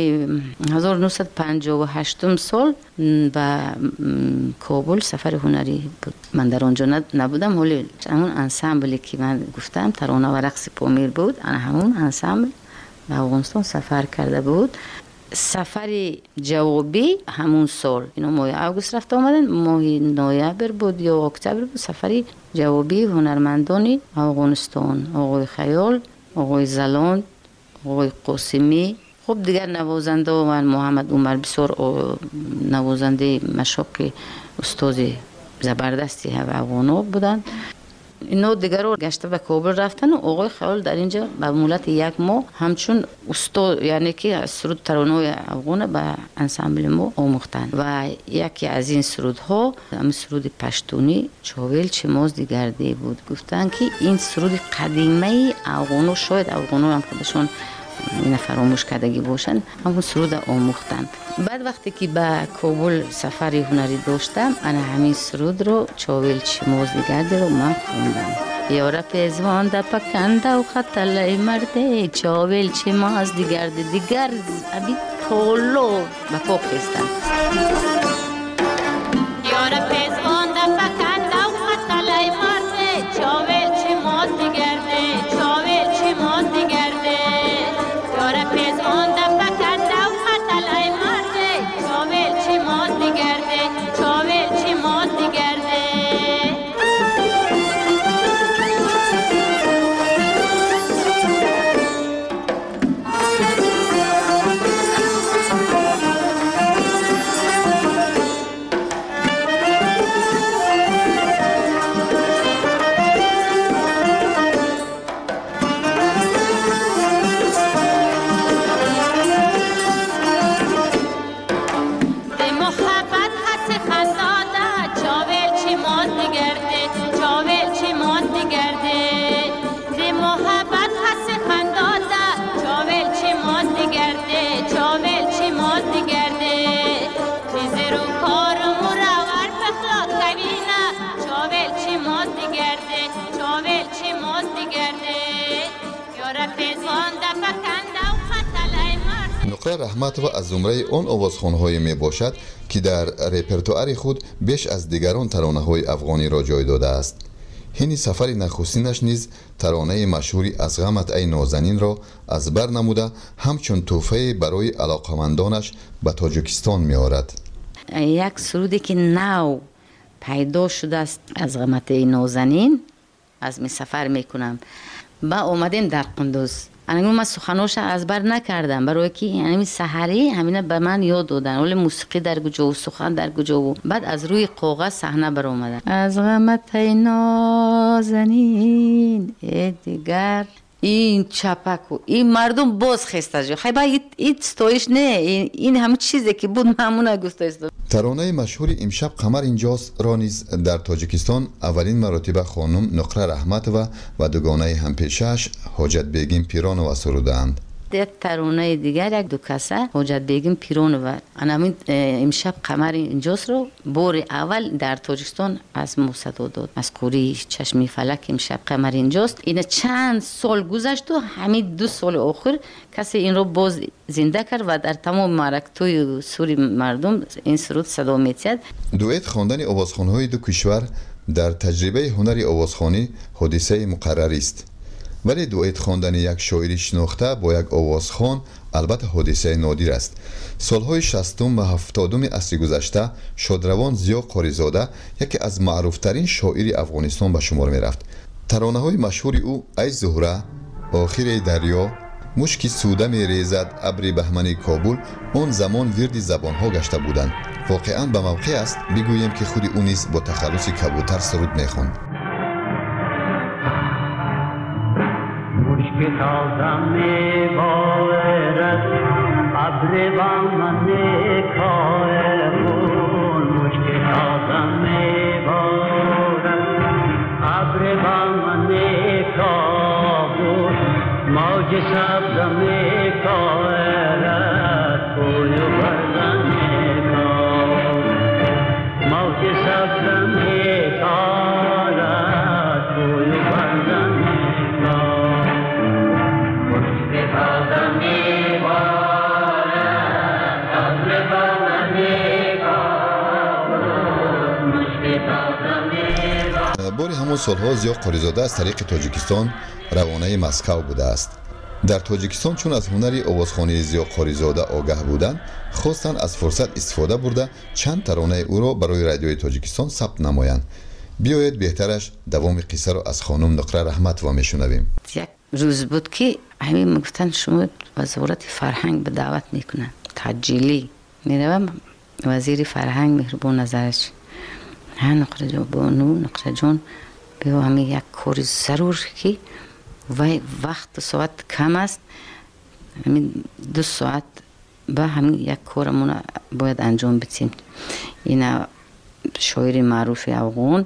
هزار و نهصد و پنجاه و هشت سال به کابل سفر هنری بود. من در آنجا نبودم ولی همون انسامبلی که من گفتم ترانه و رقص پامیر بود، انا همون انسامبل به افغانستان سفر کرده بود. سفر جوابی همون سال اینو ماه اوگوست رفت آمدن، ماه نوامبر بود یا اکتبر بود. سفری جوابی هنرمندان افغانستان، آقای خیال، آقای زلاند، آقای قاسمی، خب دیگر نوازنده و من محمد عمر بسیار نوازنده مشاق استاد زبردستی افغانا بودند. اینا دیگر رو گشته به کابل رفتن و آقای خیال در اینجا به مولت یک ماه همچون استاد یعنی که سرود ترانه‌های افغان به انسامبل ما آموختن و یکی از این سرودها هم سرود پشتونی چاویل چماز دیگرده بود. گفتن که این سرود قدیمی افغانو، شاید افغانو هم خودشون این فراموش کردگی باشن همون سرود آموختند. بعد وقتی که به کابل سفر هنری داشتم انا همین سرود رو چاویل چی موزیگرده رو من خوندم. یارا پیزوان دا پکنده و خطله مرده چاویل چی ماز دیگرده دیگر ابی کولو به پاک خستم. یارا پیزوان دا پکنده و خطله مرده چاویل چی ماز دیگرده چاویل چی ماز دیگرده یارا پیزوان دا پکنده و خطله مرده چاویل چی ماز دیگرده چاویل چی ماز دیگرده. نقره رحمت و از زمره آن آوازخوان‌های می باشد که در رپرتوار خود بیش از دیگران ترانه‌های افغانی را جای داده است. هینی سفر نخستینش نیز ترانه مشهوری از غمت ای نازنین را از بر نموده همچون تحفه برای علاقمندانش به تاجیکستان می آورد. یک سرودی که نو پیدا شده است از غمت ای نازنین از می سفر می کنم. با اومدیم در قندوز انگار من سخنوش از بر نکردم برای که همین سحری همینه به من یاد دادن ولی موسیقی در کجا و سخن در کجا و بعد از روی کاغذ صحنه بر اومدن. از غمت ای نازنین ای دیگر این چپک و این مردم باز خسته جو خیلی با این ستایش نه این همه چیزی که بود همونه گفته ترانه مشهور امشب قمر اینجاست را نیز در تاجیکستان اولین مرتبه خانم نقره رحمت و و دوگانه همپیشش حاجت بیگم پیرانووا سرودند. در ترانه دیگر یک دو کسه حاجت بیگم پیرانووا همین امشب قمر اینجاست رو بار اول در تاجیکستان از ما صدا داد از کوری چشمی فلک امشب قمر اینجاست. این چند سال گذشت و همین دو سال آخر کسی این رو باز زنده کرد و در تمام معرکت‌های سوری مردم این سرود صدا می‌زد. دوئت خواندن آوازخوان‌های دو کشور در تجربه هنری آوازخوانی حادثه مقرری است. ولی دوئت خواندن یک شاعر شناخته با یک آوازخوان البته حادثه نادر است. سالهای شصتم و هفتادم عصر گذشته شادروان زیا قاریزاده یکی از معروفترین شاعر افغانستان به شمار می رفت. ترانه‌های مشهور او ای زهره، آخر دریا، مشکی سوده می ریزد ابر بهمن کابل آن زمان ورد زبانها گشته بودند. واقعا به موقع است بگوییم که خود او نیز با تخلص کبوتر سرود می خواند. مشک تازه می بارد ابر بهمن کابل مشک تازه می بارد ابر بهمن کابل موج سبز می کارد کوی بردن کابل موج سبز می کارد کوی بردن باری همون سالها زیا قاریزاده از طریق تاجیکستان روانه مسکو بوده است. در تاجیکستان چون از هنری آوازخوانی زیا قاریزاده آگاه بودند خواستند از فرصت استفاده برده چند ترانه او را برای رادیوی تاجیکستان ثبت نمایند. بیایید بهترش دوام قصه را از خانم نقره رحمت و میشنویم. یک روز بود که همین میگفتن شما وزارت فرهنگ به دعوت میکنن تجیلی میروم وزیر فرهنگ مهربان نظرش ها نقره جان بانو نقره جان بیا همین یک کاری ضرور که و وقت ساعت کم است همین دو ساعت با همین یک کارمون باید انجام بدیم. این شاعر معروف افغان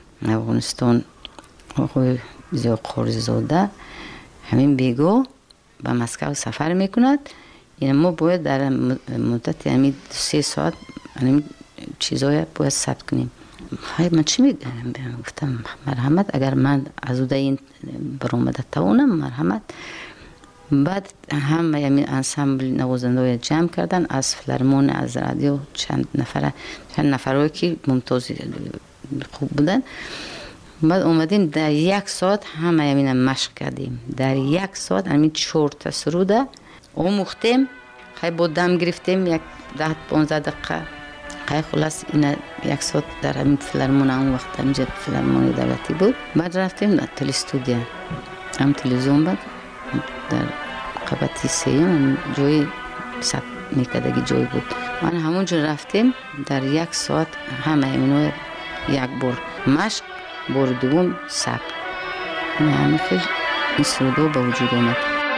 افغانستان آقای زیا قاریزاده همین بگو به مسکو سفر میکند، یعنی ما باید در مدت همین سه ساعت همین چیزای باید ثبت کنیم. های من چی میگم؟ گفتم مرحمت، اگر من از اون این برآمده توانم مرحمت. بعد هم همین انسامبل نوازنده جمع کردن از فیلارمون، از رادیو، چند نفر چند نفرایی که ممتاز خوب بودن. بعد اومدیم در یک ساعت همه همین مشق کردیم. در یک ساعت همین چهار تا سروده آموختیم. خیلی با دم گرفتیم یک ده پانزده دقیقه. خیلی خلاص این یک ساعت در همین فیلارمون، اون وقت همینجا فیلارمون دولتی بود. بعد رفتیم در تلستودیا، هم تلویزیون بود در قبطی سیم، جای ثبت میکردگی جای بود. من همونجا رفتیم در یک ساعت همه همینو یک بار مشق، بار دوم ثبت. همین خیلی این سرودو به وجود آمد.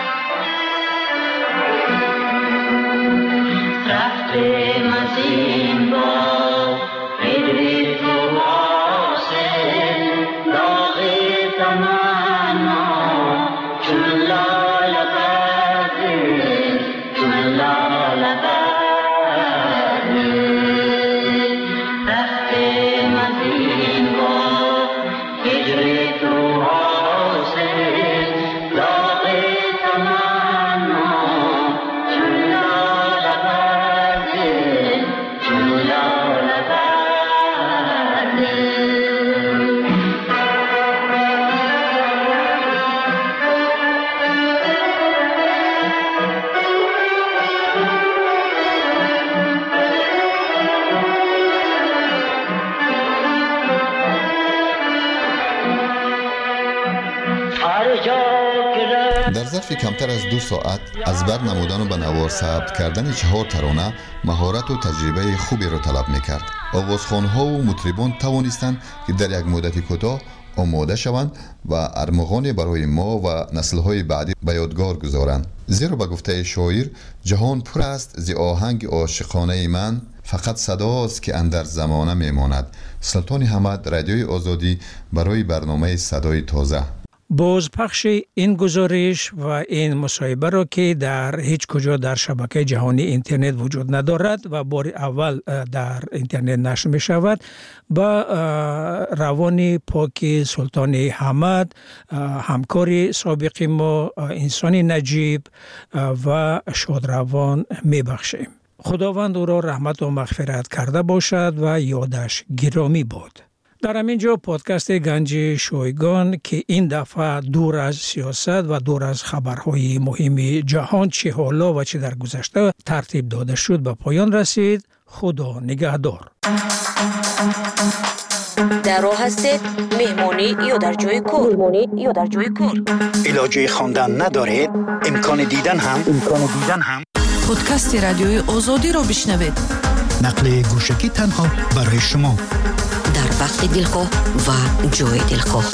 رفتیم از این با هجری تو واسه داغ تمنا، چون لاله برده چون لاله برده. رفتیم از این با هجری تو واسه داغ تمنا، چون لاله برده چون لاله برده. در ظرف کمتر از دو ساعت از بر نمودن و به نوار ثبت کردن چهار ترانه مهارت و تجربه خوبی را طلب میکرد. آوازخوان‌ها و مطربان توانستند که در یک مدت کوتاه آماده شوند و ارمغان برای ما و نسل‌های بعدی به یادگار گذارند. زیرا به گفته شاعر جهان پر است ز آهنگ عاشقانه من، فقط صداست که اندر زمانه میماند. سلطان حمد، رادیوی آزادی، برای برنامه صدای تازه. بازپخش این گزارش و این مصاحبه را که در هیچ کجا در شبکه جهانی اینترنت وجود ندارد و بار اول در اینترنت نشر می شود، با روان پاک سلطان حمد، همکار سابق ما، انسان نجیب و شادروان می بخشیم. خداوند او را رحمت و مغفرت کرده باشد و یادش گرامی باد. در همینجا پادکست گنج شایگان که این دفعه دور از سیاست و دور از خبرهای مهم جهان چه حالا و چه در گذشته ترتیب داده شد به پایان رسید. خدا نگهدار. در راه هستید، مهمانی یا در جای کار؟ مهمانی یا در جای کار؟ علاجه خواندن ندارید؟ امکان دیدن هم امکان دیدن هم پادکست رادیوی آزادی را بشنوید. نقل گوشکی تنها برای شما، در وقت دلخواه و جای دلخواه.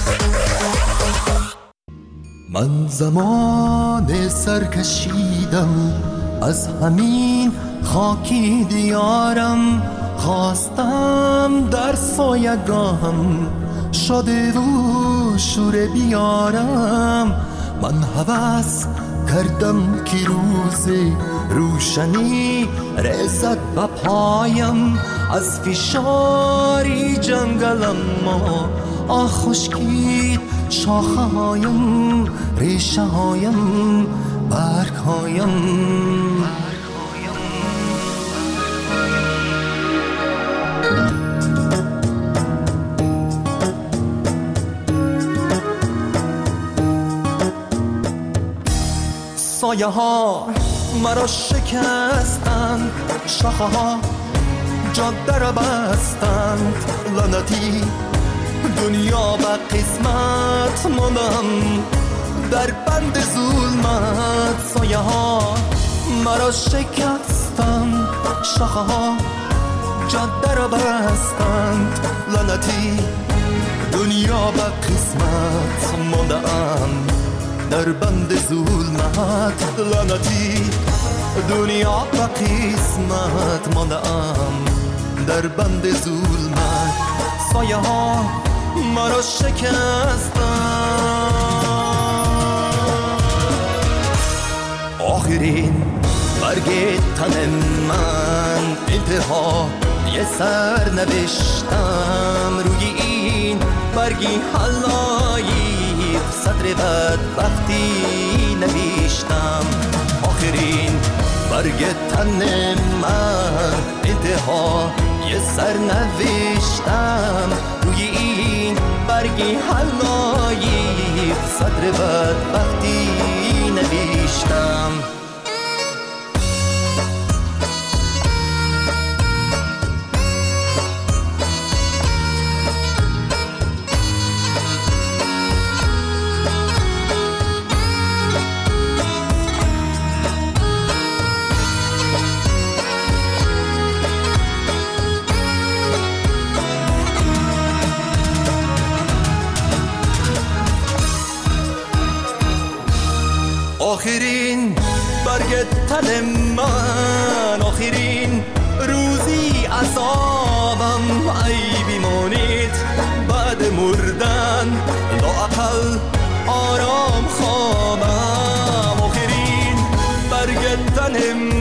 من زمان سرکشیدم از همین خاکی دیارم، خواستم در سایگاهم شده و شور بیارم. من هوس کردم که روز روشنی رسد به پایم، از فشاری جنگلم ما آه خشکید شاخه هایم، ریشه هایم، برگ هایم. سایه ها مرا شکستند، شاخه ها جاده را بستند، لعنتی دنیا به قسمت ماندم در بند ظلمت. سایه ها مرا شکستند، شاخه ها جاده را بستند، لعنتی دنیا به قسمت ماندم در بند ظلمت. لعنتی دنیا به قسمت ماندم در بند ظلمت. سایه ها مرا شکستند. آخرین برگ تن من انتها یه سر نوشتم روی این برگی حلایی صدر بدبختی نوشتم آخرین برگ تن من انتها یه سر نوشتم روی این برگی حلایی صدر بدبختی نوشتم آخرین برگ تن من آخرین روزی عذابم ای بیمانید بعد مردن لااقل آرام خوابم آخرین برگ تن